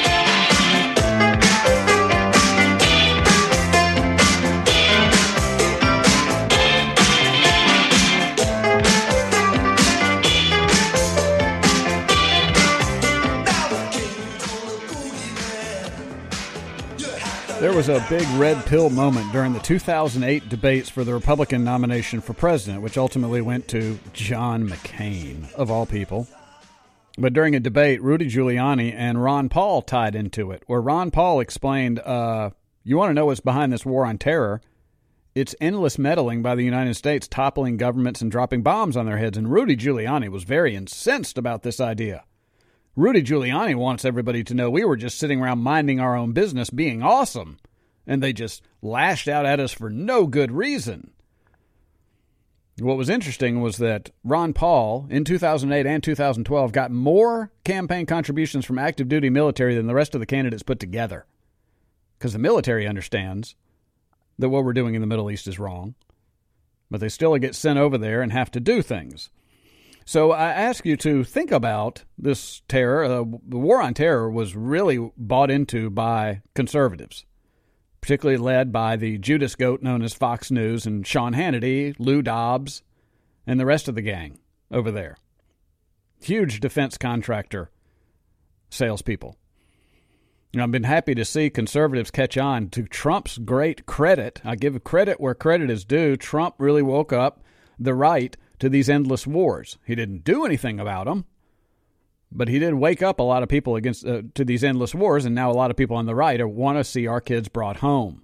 There was a big red pill moment during the 2008 debates for the Republican nomination for president, which ultimately went to John McCain, of all people. But during a debate, Rudy Giuliani and Ron Paul tied into it, where Ron Paul explained, you want to know what's behind this war on terror? It's endless meddling by the United States, toppling governments and dropping bombs on their heads. And Rudy Giuliani was very incensed about this idea. Rudy Giuliani wants everybody to know we were just sitting around minding our own business, being awesome. And they just lashed out at us for no good reason. What was interesting was that Ron Paul, in 2008 and 2012, got more campaign contributions from active duty military than the rest of the candidates put together. Because the military understands that what we're doing in the Middle East is wrong. But they still get sent over there and have to do things. So I ask you to think about this terror. The war on terror was really bought into by conservatives, particularly led by the Judas goat known as Fox News and Sean Hannity, Lou Dobbs, and the rest of the gang over there. Huge defense contractor salespeople. And I've been happy to see conservatives catch on. To Trump's great credit, I give credit where credit is due, Trump really woke up the right to these endless wars. He didn't do anything about them, but he did wake up a lot of people against to these endless wars, and now a lot of people on the right want to see our kids brought home.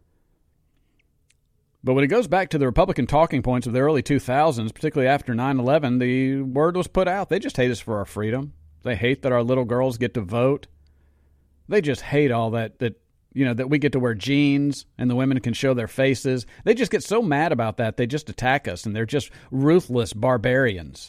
But when it goes back to the Republican talking points of the early 2000s, particularly after 9/11, the word was put out. They just hate us for our freedom. They hate that our little girls get to vote. They just hate all that we get to wear jeans and the women can show their faces. They just get so mad about that, they just attack us, and they're just ruthless barbarians.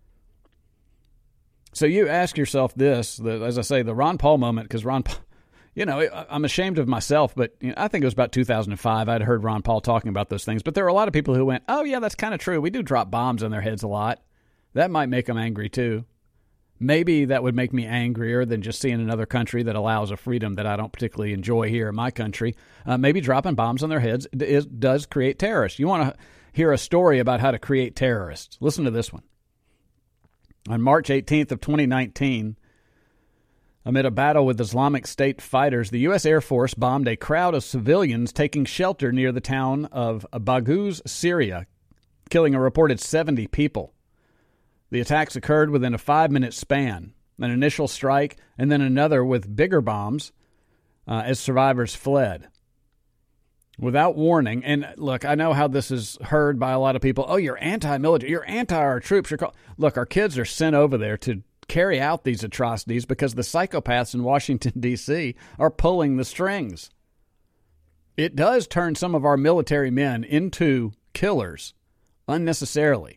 So you ask yourself this, as I say, the Ron Paul moment, because Ron Paul, I'm ashamed of myself, but I think it was about 2005. I'd heard Ron Paul talking about those things, but there were a lot of people who went, oh, yeah, that's kind of true. We do drop bombs on their heads a lot. That might make them angry, too. Maybe that would make me angrier than just seeing another country that allows a freedom that I don't particularly enjoy here in my country. Maybe dropping bombs on their heads does create terrorists. You want to hear a story about how to create terrorists? Listen to this one. On March 18th of 2019, amid a battle with Islamic State fighters, the U.S. Air Force bombed a crowd of civilians taking shelter near the town of Baghouz, Syria, killing a reported 70 people. The attacks occurred within a 5-minute span, an initial strike and then another with bigger bombs as survivors fled. Without warning, and look, I know how this is heard by a lot of people. Oh, you're anti-military, you're anti our troops. Look, our kids are sent over there to carry out these atrocities because the psychopaths in Washington, D.C. are pulling the strings. It does turn some of our military men into killers unnecessarily.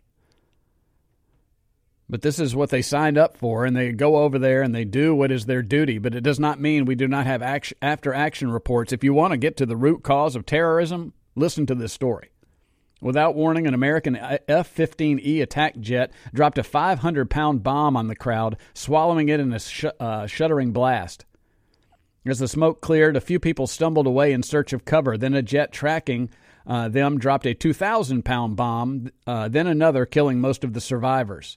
But this is what they signed up for, and they go over there and they do what is their duty. But it does not mean we do not have after-action reports. If you want to get to the root cause of terrorism, listen to this story. Without warning, an American F-15E attack jet dropped a 500-pound bomb on the crowd, swallowing it in a shuddering blast. As the smoke cleared, a few people stumbled away in search of cover. Then a jet tracking them dropped a 2,000-pound bomb, then another, killing most of the survivors.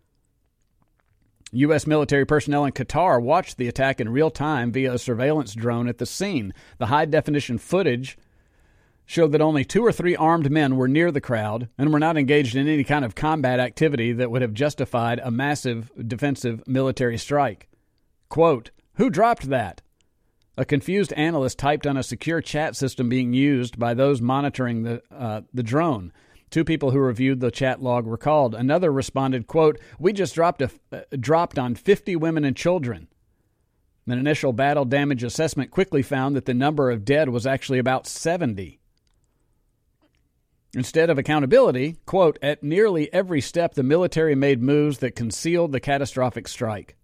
U.S. military personnel in Qatar watched the attack in real time via a surveillance drone at the scene. The high-definition footage showed that only 2 or 3 armed men were near the crowd and were not engaged in any kind of combat activity that would have justified a massive defensive military strike. Quote, "Who dropped that?" A confused analyst typed on a secure chat system being used by those monitoring the drone. 2 people who reviewed the chat log recalled. Another responded, quote, "We just dropped on 50 women and children." An initial battle damage assessment quickly found that the number of dead was actually about 70. Instead of accountability, quote, "At nearly every step, the military made moves that concealed the catastrophic strike."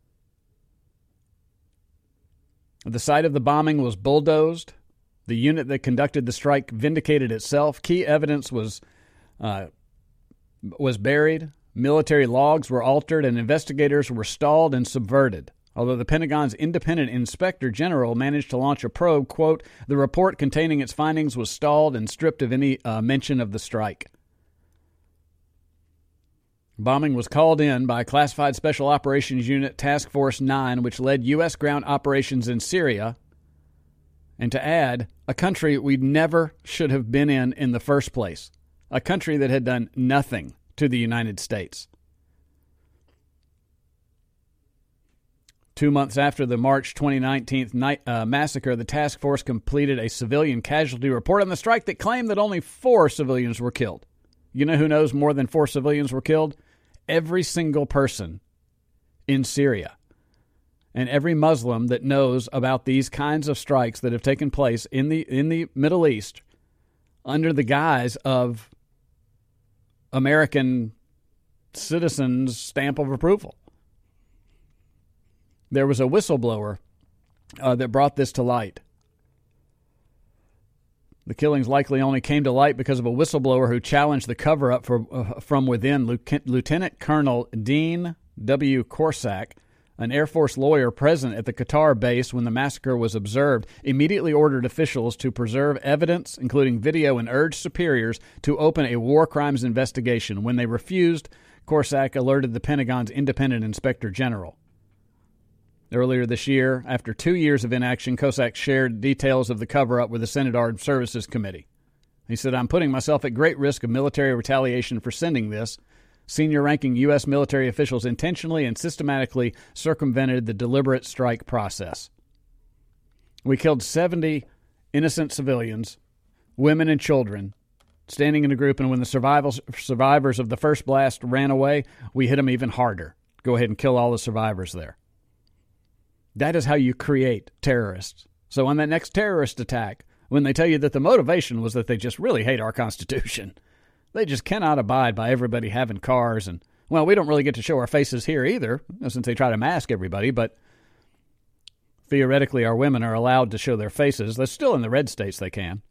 The site of the bombing was bulldozed. The unit that conducted the strike vindicated itself. Key evidence was buried, military logs were altered, and investigators were stalled and subverted. Although the Pentagon's independent inspector general managed to launch a probe, quote, "The report containing its findings was stalled and stripped of any mention of the strike." Bombing was called in by Classified Special Operations Unit Task Force 9, which led U.S. ground operations in Syria, and to add, a country we never should have been in the first place. A country that had done nothing to the United States. 2 months after the March 2019 massacre, the task force completed a civilian casualty report on the strike that claimed that only 4 civilians were killed. You know who knows more than 4 civilians were killed? Every single person in Syria. And every Muslim that knows about these kinds of strikes that have taken place in the Middle East under the guise of American citizens' stamp of approval. There was a whistleblower that brought this to light. The killings likely only came to light because of a whistleblower who challenged the cover-up from within. Lieutenant Colonel Dean W. Corsack, an Air Force lawyer present at the Qatar base when the massacre was observed, immediately ordered officials to preserve evidence, including video, and urged superiors to open a war crimes investigation. When they refused, Corsack alerted the Pentagon's independent inspector general. Earlier this year, after 2 years of inaction, Corsack shared details of the cover-up with the Senate Armed Services Committee. He said, "I'm putting myself at great risk of military retaliation for sending this. Senior-ranking U.S. military officials intentionally and systematically circumvented the deliberate strike process. We killed 70 innocent civilians, women and children, standing in a group, and when the survivors of the first blast ran away, we hit them even harder. Go ahead and kill all the survivors there." That is how you create terrorists. So on that next terrorist attack, when they tell you that the motivation was that they just really hate our Constitution, they just cannot abide by everybody having cars, and, well, we don't really get to show our faces here either, since they try to mask everybody, but theoretically our women are allowed to show their faces. They're still in the red states, they can.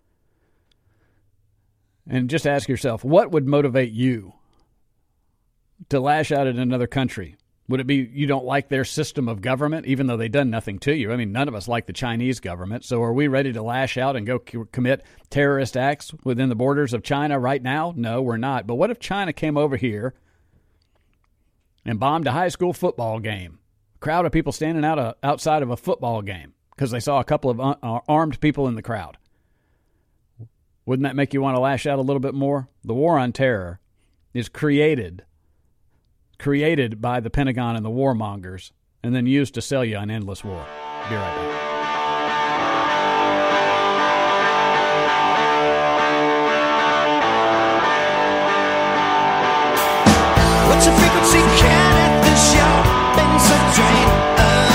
And just ask yourself, what would motivate you to lash out at another country? Would it be you don't like their system of government, even though they've done nothing to you? I mean, none of us like the Chinese government. So are we ready to lash out and go commit terrorist acts within the borders of China right now? No, we're not. But what if China came over here and bombed a high school football game? A crowd of people standing outside of a football game because they saw a couple of armed people in the crowd. Wouldn't that make you want to lash out a little bit more? The war on terror is created by the Pentagon and the warmongers, and then used to sell you an endless war. Be right back. What's your frequency? Can at the shop and so drain.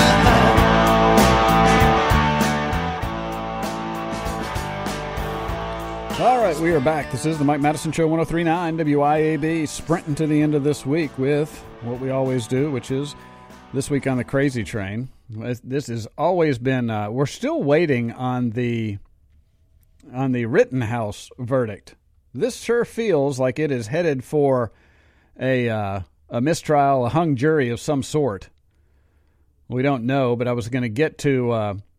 All right, we are back. This is the Mike Madison Show, 103.9 WIAB, sprinting to the end of this week with what we always do, which is This Week on the Crazy Train. This has always been, we're still waiting on the Rittenhouse verdict. This sure feels like it is headed for a mistrial, a hung jury of some sort. We don't know, but I was going to get to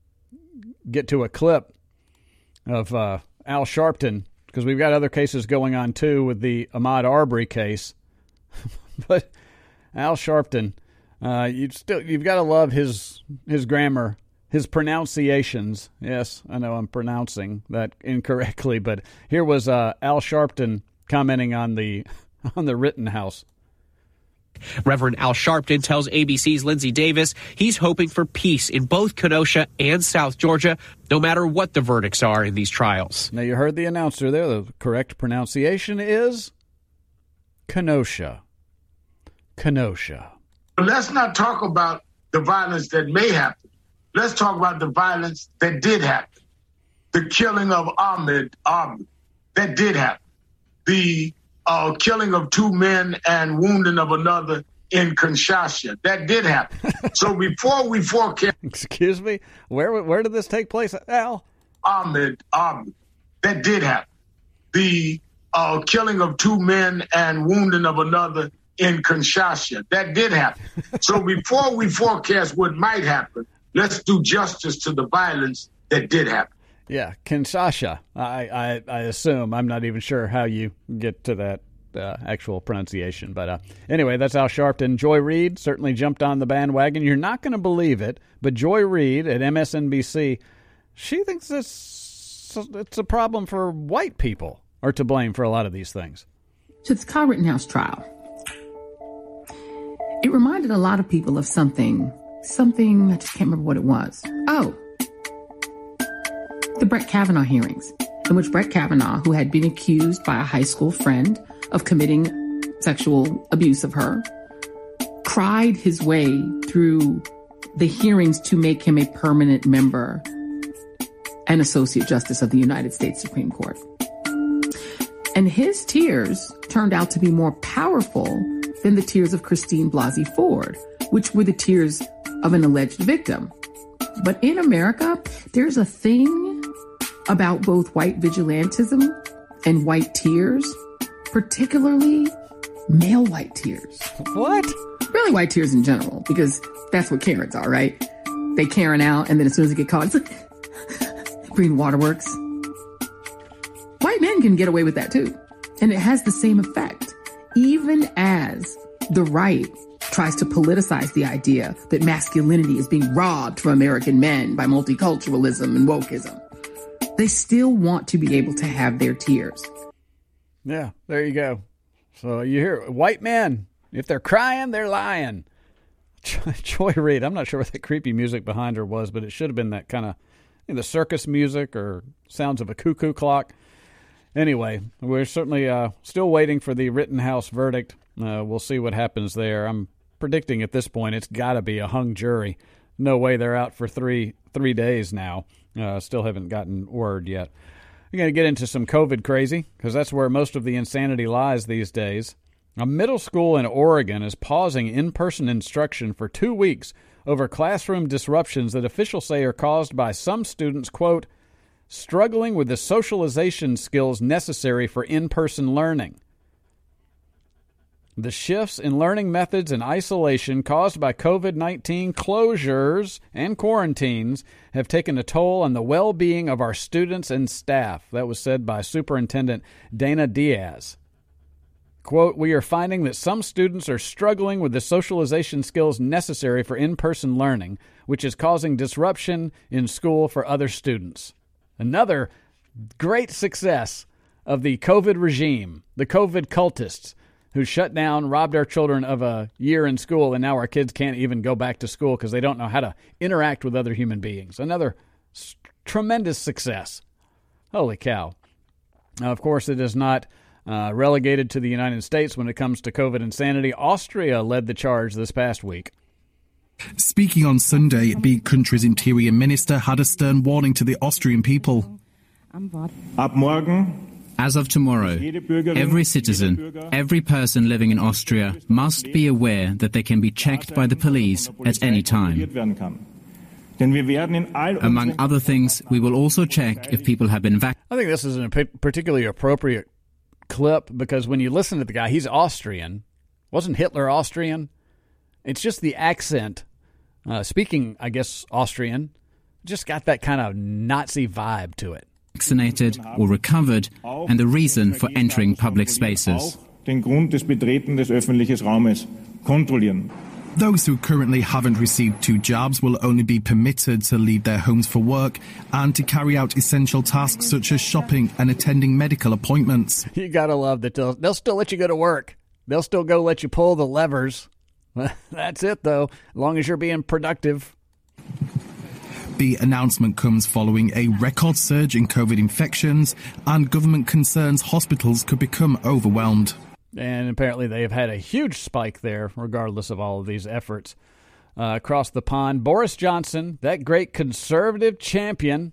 a clip of Al Sharpton, because we've got other cases going on too with the Ahmaud Arbery case. But Al Sharpton, you've got to love his grammar, his pronunciations. Yes, I know I'm pronouncing that incorrectly, but here was Al Sharpton commenting on the Rittenhouse. Reverend Al Sharpton tells ABC's Lindsay Davis he's hoping for peace in both Kenosha and South Georgia, no matter what the verdicts are in these trials. Now, you heard the announcer there. The correct pronunciation is Kenosha. Kenosha. Let's not talk about the violence that may happen. Let's talk about the violence that did happen. The killing of Ahmaud Arbery, that did happen. The killing of 2 men and wounding of another in Kinshasa. That did happen. So before we forecast... Excuse me? Where did this take place, Al? Ahmaud Arbery. That did happen. The killing of 2 men and wounding of another in Kinshasa. That did happen. So before we forecast what might happen, let's do justice to the violence that did happen. Yeah, Kinshasa. I assume. I'm not even sure how you get to that actual pronunciation. But anyway, that's Al Sharpton. Joy Reid certainly jumped on the bandwagon. You're not going to believe it, but Joy Reid at MSNBC, she thinks it's a problem for white people are to blame for a lot of these things. To the Kyle Rittenhouse trial, it reminded a lot of people of something something, I just can't remember what it was. Oh, the Brett Kavanaugh hearings, in which Brett Kavanaugh, who had been accused by a high school friend of committing sexual abuse of her, cried his way through the hearings to make him a permanent member and Associate Justice of the United States Supreme Court. And his tears turned out to be more powerful than the tears of Christine Blasey Ford, which were the tears of an alleged victim. But in America, there's a thing about both white vigilantism and white tears, particularly male white tears. What? Really white tears in general, because that's what Karens are, right? They Karen out, and then as soon as they get caught, it's like Green Waterworks. White men can get away with that too. And it has the same effect. Even as the right tries to politicize the idea that masculinity is being robbed from American men by multiculturalism and wokeism, they still want to be able to have their tears. Yeah, there you go. So you hear white men, if they're crying, they're lying. Joy Reid, I'm not sure what that creepy music behind her was, but it should have been that kind of the circus music or sounds of a cuckoo clock. Anyway, we're certainly still waiting for the Rittenhouse verdict. We'll see what happens there. I'm predicting at this point it's got to be a hung jury. No way they're out for three days now. Still haven't gotten word yet. We're going to get into some COVID crazy because that's where most of the insanity lies these days. A middle school in Oregon is pausing in-person instruction for 2 weeks over classroom disruptions that officials say are caused by some students, quote, struggling with the socialization skills necessary for in-person learning. The shifts in learning methods and isolation caused by COVID-19 closures and quarantines have taken a toll on the well-being of our students and staff. That was said by Superintendent Dana Diaz. Quote, we are finding that some students are struggling with the socialization skills necessary for in-person learning, which is causing disruption in school for other students. Another great success of the COVID regime, the COVID cultists, who shut down, robbed our children of a year in school, and now our kids can't even go back to school because they don't know how to interact with other human beings. Another tremendous success. Holy cow. Now, of course, it is not relegated to the United States when it comes to COVID insanity. Austria led the charge this past week. Speaking on Sunday, the country's interior minister had a stern warning to the Austrian people. As of tomorrow, every citizen, every person living in Austria must be aware that they can be checked by the police at any time. Among other things, we will also check if people have been vaccinated. I think this is a particularly appropriate clip because when you listen to the guy, he's Austrian. Wasn't Hitler Austrian? It's just the accent. Speaking, I guess, Austrian, just got that kind of Nazi vibe to it. Vaccinated or recovered, and the reason for entering public spaces. Those who currently haven't received 2 jabs will only be permitted to leave their homes for work and to carry out essential tasks such as shopping and attending medical appointments. You gotta love that they'll still let you go to work. They'll still go let you pull the levers. That's it, though, as long as you're being productive. The announcement comes following a record surge in COVID infections and government concerns hospitals could become overwhelmed. And apparently they have had a huge spike there, regardless of all of these efforts. Across the pond, Boris Johnson, that great conservative champion,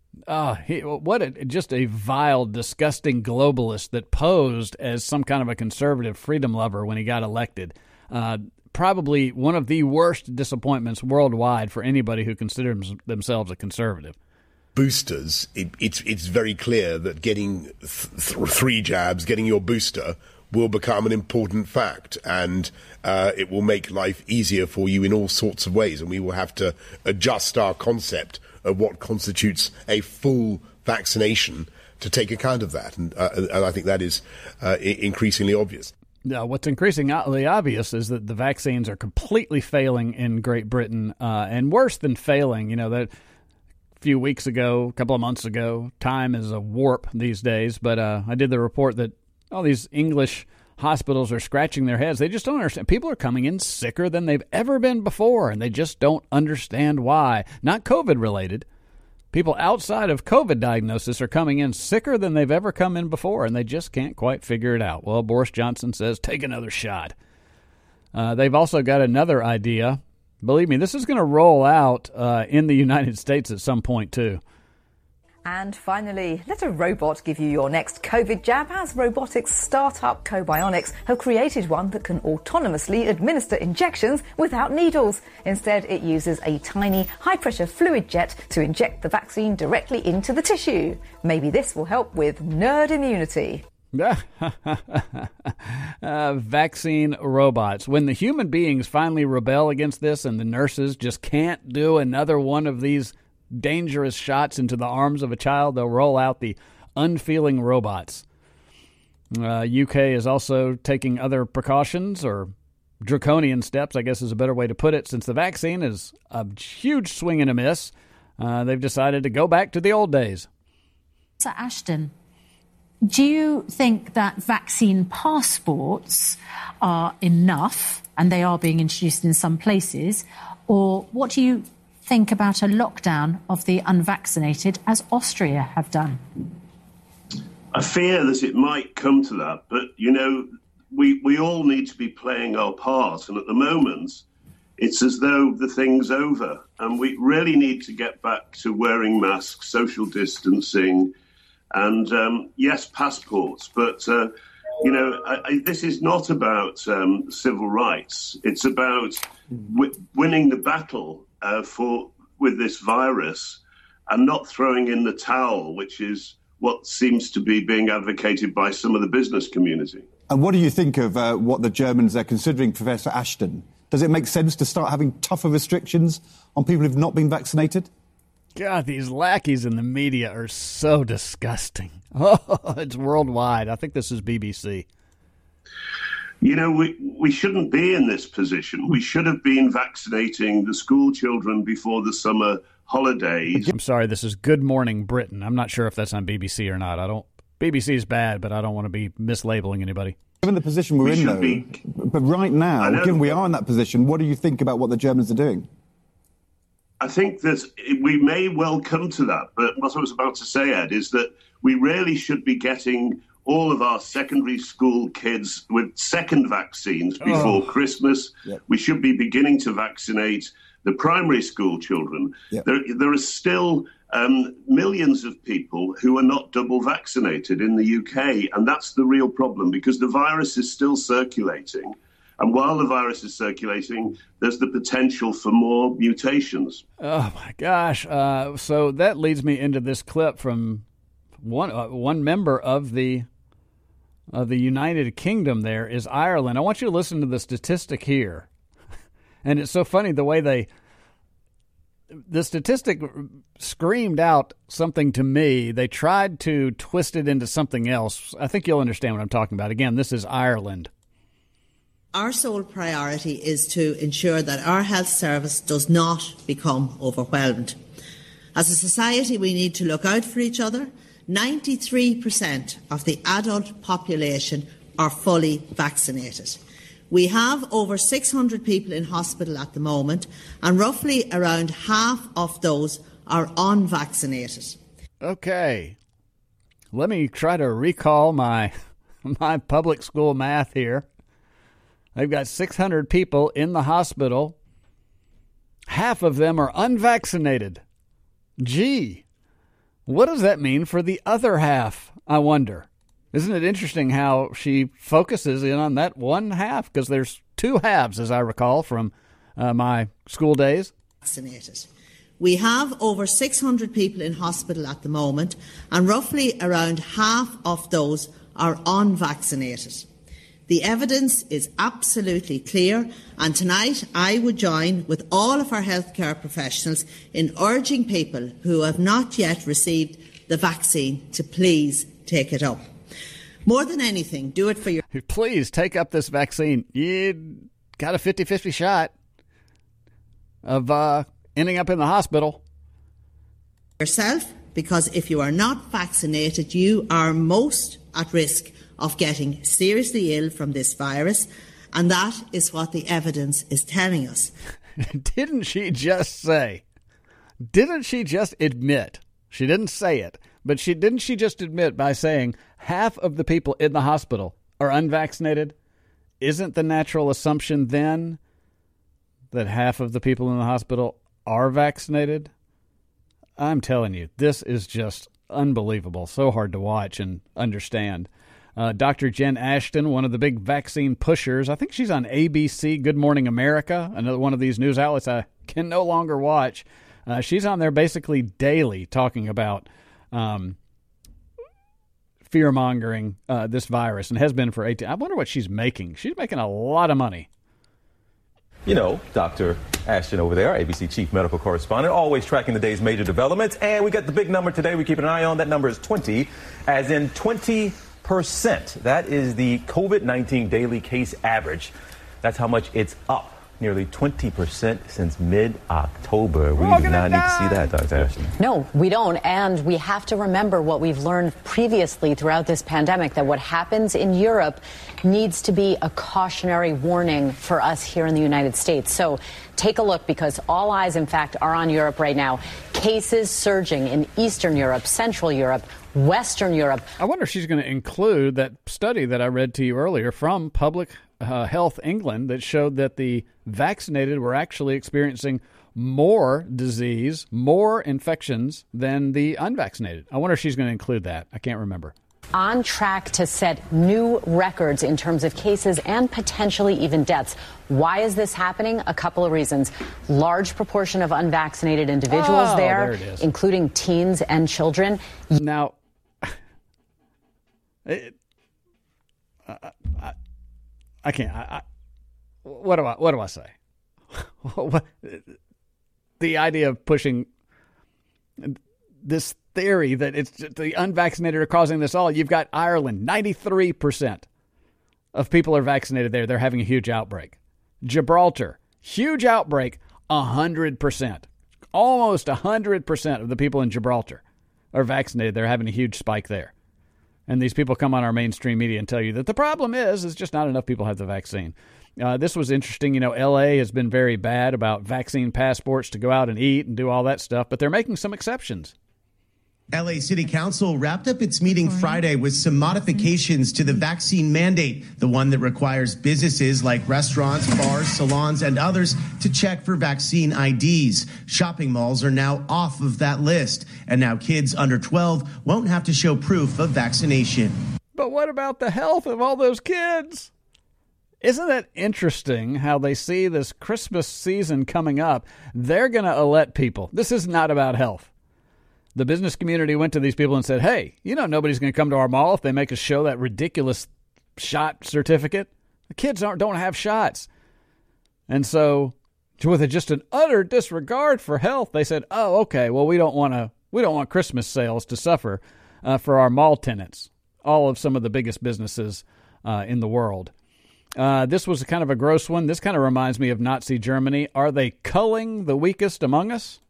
just a vile, disgusting globalist that posed as some kind of a conservative freedom lover when he got elected. Probably one of the worst disappointments worldwide for anybody who considers themselves a conservative. Boosters, it's very clear that getting 3 jabs, getting your booster, will become an important fact, and it will make life easier for you in all sorts of ways, and we will have to adjust our concept of what constitutes a full vaccination to take account of that, and I think that is increasingly obvious. Now, what's increasingly obvious is that the vaccines are completely failing in Great Britain, and worse than failing, that a few weeks ago, a couple of months ago, time is a warp these days, but I did the report that all these English hospitals are scratching their heads. They just don't understand. People are coming in sicker than they've ever been before, and they just don't understand why. Not COVID-related. People outside of COVID diagnosis are coming in sicker than they've ever come in before, and they just can't quite figure it out. Well, Boris Johnson says, take another shot. They've also got another idea. Believe me, this is going to roll out in the United States at some point, too. And finally, let a robot give you your next COVID jab, as robotics startup Cobionics have created one that can autonomously administer injections without needles. Instead, it uses a tiny high-pressure fluid jet to inject the vaccine directly into the tissue. Maybe this will help with nerd immunity. Vaccine robots. When the human beings finally rebel against this and the nurses just can't do another one of these dangerous shots into the arms of a child, they'll roll out the unfeeling robots. UK is also taking other precautions, or draconian steps, I guess is a better way to put it. Since the vaccine is a huge swing and a miss, they've decided to go back to the old days. Sir Ashton, do you think that vaccine passports are enough, and they are being introduced in some places, or what do you think about a lockdown of the unvaccinated, as Austria have done? I fear that it might come to that, but, you know, we all need to be playing our part, and at the moment, it's as though the thing's over, and we really need to get back to wearing masks, social distancing, and, yes, passports, but, you know, this is not about civil rights. It's about winning the battle with this virus and not throwing in the towel, which is what seems to be being advocated by some of the business community. And what do you think of what the Germans are considering, Professor Ashton? Does it make sense to start having tougher restrictions on people who've not been vaccinated? God, these lackeys in the media are so disgusting. Oh, it's worldwide. I think this is BBC. You know, we shouldn't be in this position. We should have been vaccinating the school children before the summer holidays. I'm sorry, this is Good Morning Britain. I'm not sure if that's on BBC or not. BBC is bad, but I don't want to be mislabeling anybody. Given the position we're in, though, but right now, given we are in that position, what do you think about what the Germans are doing? I think that we may well come to that, but what I was about to say, Ed, is that we really should be getting all of our secondary school kids with second vaccines before Christmas. Yep. We should be beginning to vaccinate the primary school children. Yep. There are still millions of people who are not double vaccinated in the UK, and that's the real problem, because the virus is still circulating. And while the virus is circulating, there's the potential for more mutations. Oh, my gosh. So that leads me into this clip from one member of the United Kingdom. There is Ireland. I want you to listen to the statistic here. And it's so funny the way the statistic screamed out something to me. They tried to twist it into something else. I think you'll understand what I'm talking about. Again, this is Ireland. Our sole priority is to ensure that our health service does not become overwhelmed. As a society, we need to look out for each other. 93% of the adult population are fully vaccinated. We have over 600 people in hospital at the moment, and roughly around half of those are unvaccinated. Okay. Let me try to recall my public school math here. They've got 600 people in the hospital. Half of them are unvaccinated. Gee, what does that mean for the other half, I wonder? Isn't it interesting how she focuses in on that one half? Because there's two halves, as I recall, from my school days. Vaccinated. We have over 600 people in hospital at the moment, and roughly around half of those are unvaccinated. The evidence is absolutely clear, and tonight I would join with all of our healthcare professionals in urging people who have not yet received the vaccine to please take it up. More than anything, do it for your... Please take up this vaccine. You got a 50-50 shot of ending up in the hospital. Yourself, because if you are not vaccinated, you are most at risk of getting seriously ill from this virus, and that is what the evidence is telling us. Didn't she just say? Didn't she just admit? She didn't say it, but didn't she just admit by saying half of the people in the hospital are unvaccinated? Isn't the natural assumption then that half of the people in the hospital are vaccinated? I'm telling you, this is just unbelievable. So hard to watch and understand. Dr. Jen Ashton, one of the big vaccine pushers. I think she's on ABC, Good Morning America, another one of these news outlets I can no longer watch. She's on there basically daily talking about fear-mongering this virus, and has been for 18. I wonder what she's making. She's making a lot of money. You know, Dr. Ashton over there, ABC chief medical correspondent, always tracking the day's major developments. And we got the big number today we keep an eye on. That number is 20, as in 20%. That is the COVID-19 daily case average. That's how much it's up. Nearly 20% since mid-October. We do not need to see that, Dr. Ashton. No, we don't. And we have to remember what we've learned previously throughout this pandemic, that what happens in Europe needs to be a cautionary warning for us here in the United States. So take a look, because all eyes, in fact, are on Europe right now. Cases surging in Eastern Europe, Central Europe, Western Europe. I wonder if she's going to include that study that I read to you earlier from Public Health England that showed that the vaccinated were actually experiencing more disease, more infections than the unvaccinated. I wonder if she's going to include that. I can't remember. On track to set new records in terms of cases and potentially even deaths. Why is this happening? A couple of reasons. Large proportion of unvaccinated individuals there including teens and children. Now, I can't. What do I say? The idea of pushing this theory that it's the unvaccinated are causing this all. You've got Ireland, 93% of people are vaccinated there. They're having a huge outbreak. Gibraltar, huge outbreak, 100%. Almost 100% of the people in Gibraltar are vaccinated. They're having a huge spike there. And these people come on our mainstream media and tell you that the problem is just not enough people have the vaccine. This was interesting. You know, L.A. has been very bad about vaccine passports to go out and eat and do all that stuff, but they're making some exceptions. LA City Council wrapped up its meeting Friday with some modifications to the vaccine mandate, the one that requires businesses like restaurants, bars, salons, and others to check for vaccine IDs. Shopping malls are now off of that list, and now kids under 12 won't have to show proof of vaccination. But what about the health of all those kids? Isn't it interesting how they see this Christmas season coming up? They're going to let people. This is not about health. The business community went to these people and said, hey, you know, nobody's going to come to our mall if they make us show that ridiculous shot certificate. The kids don't have shots. And so with just an utter disregard for health, they said, oh, okay, well, we don't want Christmas sales to suffer for our mall tenants, all of some of the biggest businesses in the world. This was kind of a gross one. This kind of reminds me of Nazi Germany. Are they culling the weakest among us?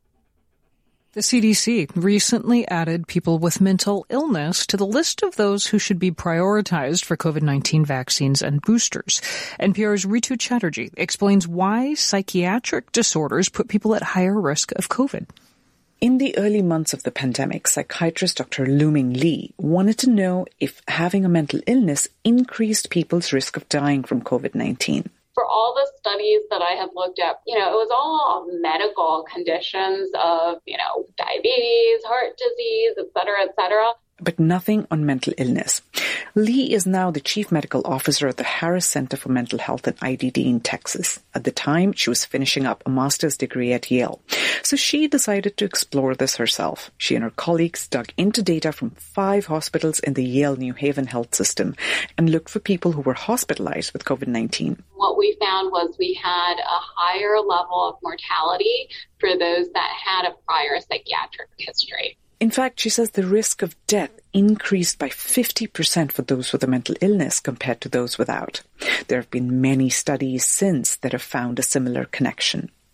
The CDC recently added people with mental illness to the list of those who should be prioritized for COVID-19 vaccines and boosters. NPR's Ritu Chatterjee explains why psychiatric disorders put people at higher risk of COVID. In the early months of the pandemic, psychiatrist Dr. Lu-Ming Li wanted to know if having a mental illness increased people's risk of dying from COVID-19. For all the studies that I have looked at, it was all medical conditions of, diabetes, heart disease, et cetera, but nothing on mental illness. Lee is now the chief medical officer at the Harris Center for Mental Health and IDD in Texas. At the time, she was finishing up a master's degree at Yale. So she decided to explore this herself. She and her colleagues dug into data from 5 hospitals in the Yale New Haven health system and looked for people who were hospitalized with COVID-19. What we found was we had a higher level of mortality for those that had a prior psychiatric history. In fact, she says the risk of death increased by 50% for those with a mental illness compared to those without. There have been many studies since that have found a similar connection.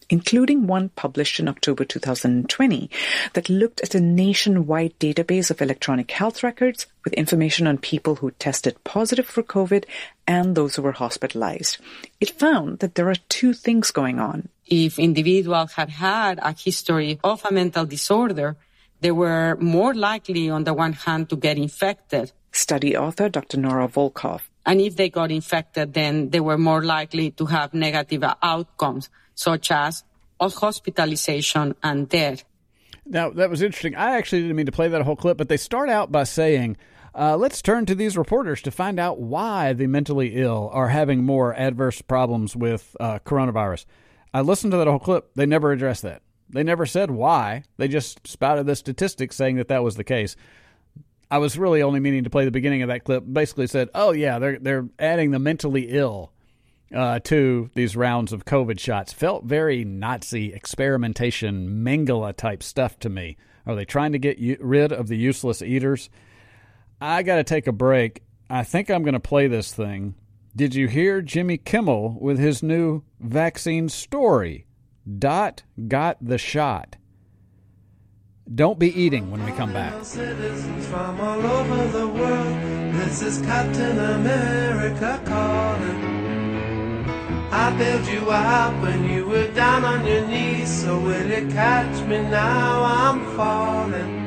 including one published in October 2020 that looked at a nationwide database of electronic health records with information on people who tested positive for COVID and those who were hospitalized. It found that there are two things going on. If individuals had had a history of a mental disorder, they were more likely, on the one hand, to get infected. Study author Dr. Nora Volkov. And if they got infected, then they were more likely to have negative outcomes, such as hospitalization and death. Now, that was interesting. I actually didn't mean to play that whole clip, but they start out by saying, let's turn to these reporters to find out why the mentally ill are having more adverse problems with coronavirus. I listened to that whole clip. They never addressed that. They never said why. They just spouted the statistics saying that was the case. I was really only meaning to play the beginning of that clip. Basically said, oh, yeah, they're adding the mentally ill to these rounds of COVID shots. Felt very Nazi experimentation, Mengele type stuff to me. Are they trying to get rid of the useless eaters? I got to take a break. I think I'm going to play this thing. Did you hear Jimmy Kimmel with his new vaccine story? Dot got the shot. Don't be eating when we come back. Citizens from all over the world, this is Captain America calling. I bailed you out when you were down on your knees, so will you catch me now? I'm falling.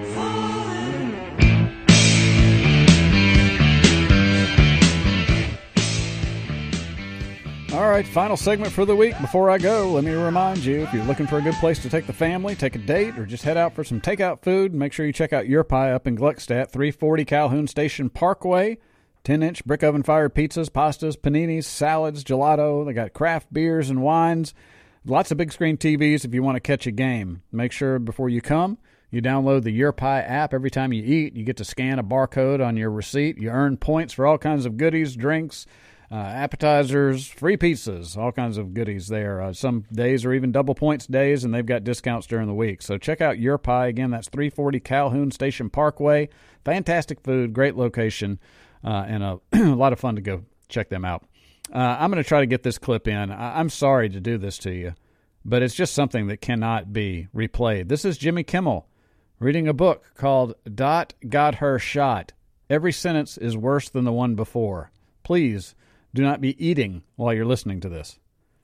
All right, final segment for the week. Before I go, let me remind you, if you're looking for a good place to take the family, take a date, or just head out for some takeout food, make sure you check out Your Pie up in Gluckstadt, 340 Calhoun Station Parkway. 10-inch brick oven fired pizzas, pastas, paninis, salads, gelato. They got craft beers and wines. Lots of big screen TVs if you want to catch a game. Make sure before you come, you download the Your Pie app. Every time you eat, you get to scan a barcode on your receipt. You earn points for all kinds of goodies, drinks, appetizers, free pizzas, all kinds of goodies there. Some days are even double points days, and they've got discounts during the week. So check out Your Pie. Again, that's 340 Calhoun Station Parkway. Fantastic food, great location, and a lot of fun to go check them out. I'm going to try to get this clip in. I'm sorry to do this to you, but it's just something that cannot be replayed. This is Jimmy Kimmel reading a book called Dot Got Her Shot. Every sentence is worse than the one before. Please do not be eating while you're listening to this.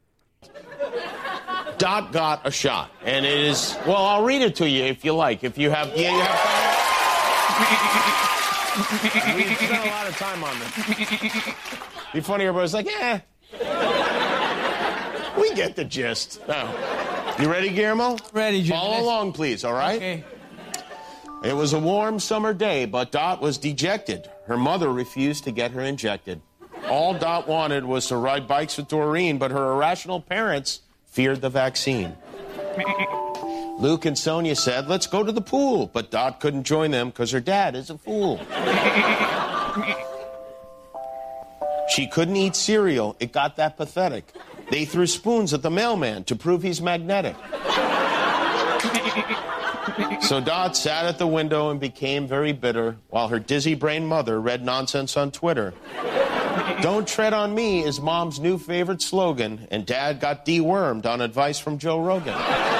Dot got a shot, and it is, well, I'll read it to you if you like. If you have, you have time. We spent a lot of time on this. Be funny, everybody's like, we get the gist. Now, you ready, Guillermo? Ready, Jim. Follow along, please, all right? Okay. It was a warm summer day, but Dot was dejected. Her mother refused to get her injected. All Dot wanted was to ride bikes with Doreen, but her irrational parents feared the vaccine. Luke and Sonia said, let's go to the pool, but Dot couldn't join them because her dad is a fool. She couldn't eat cereal. It got that pathetic. They threw spoons at the mailman to prove he's magnetic. So Dot sat at the window and became very bitter while her dizzy-brained mother read nonsense on Twitter. Don't tread on me is Mom's new favorite slogan, and Dad got dewormed on advice from Joe Rogan.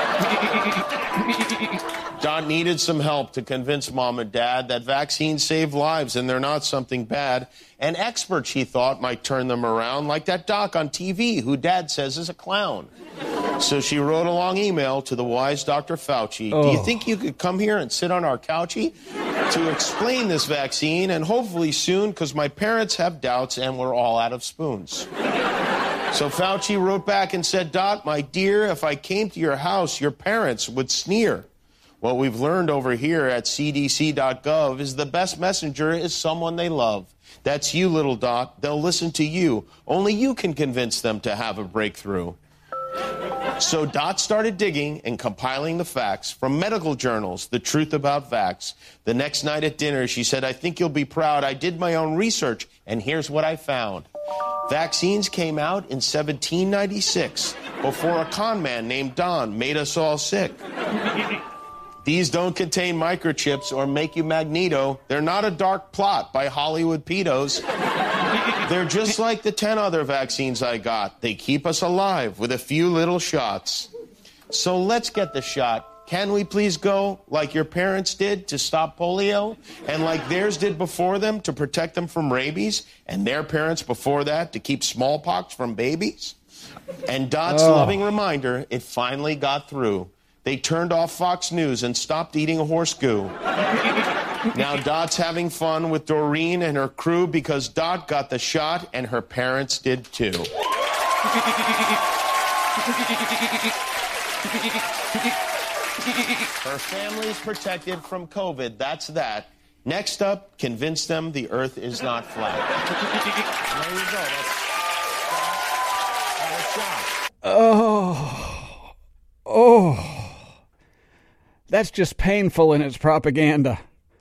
Dot needed some help to convince Mom and Dad that vaccines save lives and they're not something bad. An expert, she thought, might turn them around, like that doc on TV who Dad says is a clown. So she wrote a long email to the wise Dr. Fauci. Do you think you could come here and sit on our couchy to explain this vaccine, and hopefully soon, because my parents have doubts and we're all out of spoons. So Fauci wrote back and said, Dot, my dear, if I came to your house, your parents would sneer. What we've learned over here at cdc.gov is the best messenger is someone they love. That's you, little Dot. They'll listen to you. Only you can convince them to have a breakthrough. So Dot started digging and compiling the facts from medical journals, the truth about vax. The next night at dinner, she said, I think you'll be proud. I did my own research, and here's what I found. Vaccines came out in 1796, before a con man named Don made us all sick. These don't contain microchips or make you Magneto. They're not a dark plot by Hollywood pedos. They're just like the 10 other vaccines I got. They keep us alive with a few little shots. So let's get the shot. Can we please go like your parents did to stop polio, and like theirs did before them to protect them from rabies, and their parents before that to keep smallpox from babies? And Dot's loving reminder, it finally got through. They turned off Fox News and stopped eating horse goo. Now Dot's having fun with Doreen and her crew because Dot got the shot and her parents did too. Her family's protected from COVID, that's that. Next up, convince them the earth is not flat. There you go. That's just painful in its propaganda.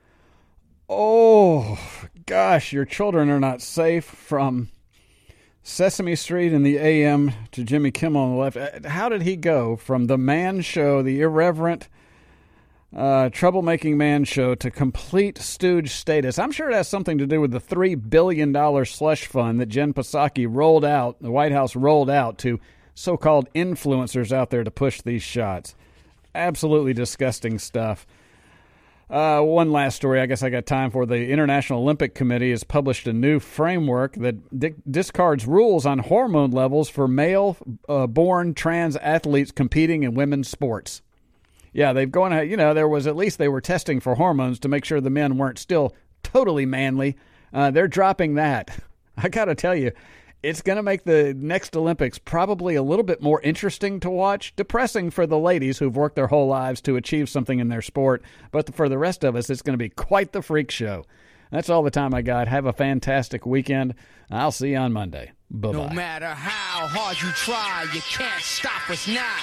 Oh, gosh, your children are not safe from Sesame Street in the AM to Jimmy Kimmel on the left. How did he go from the man show, the irreverent, troublemaking man show, to complete stooge status? I'm sure it has something to do with the $3 billion slush fund that Jen Psaki rolled out, the White House rolled out to so-called influencers out there to push these shots. Absolutely disgusting stuff. One last story I guess I got time for. The International Olympic Committee has published a new framework that discards rules on hormone levels for male-born trans athletes competing in women's sports. Yeah, they've gone ahead, there was at least they were testing for hormones to make sure the men weren't still totally manly. They're dropping that. I got to tell you, it's going to make the next Olympics probably a little bit more interesting to watch. Depressing for the ladies who've worked their whole lives to achieve something in their sport. But for the rest of us, it's going to be quite the freak show. That's all the time I got. Have a fantastic weekend. I'll see you on Monday. Bye-bye. No matter how hard you try, you can't stop us now.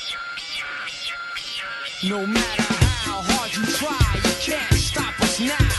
No matter how hard you try, you can't stop us now.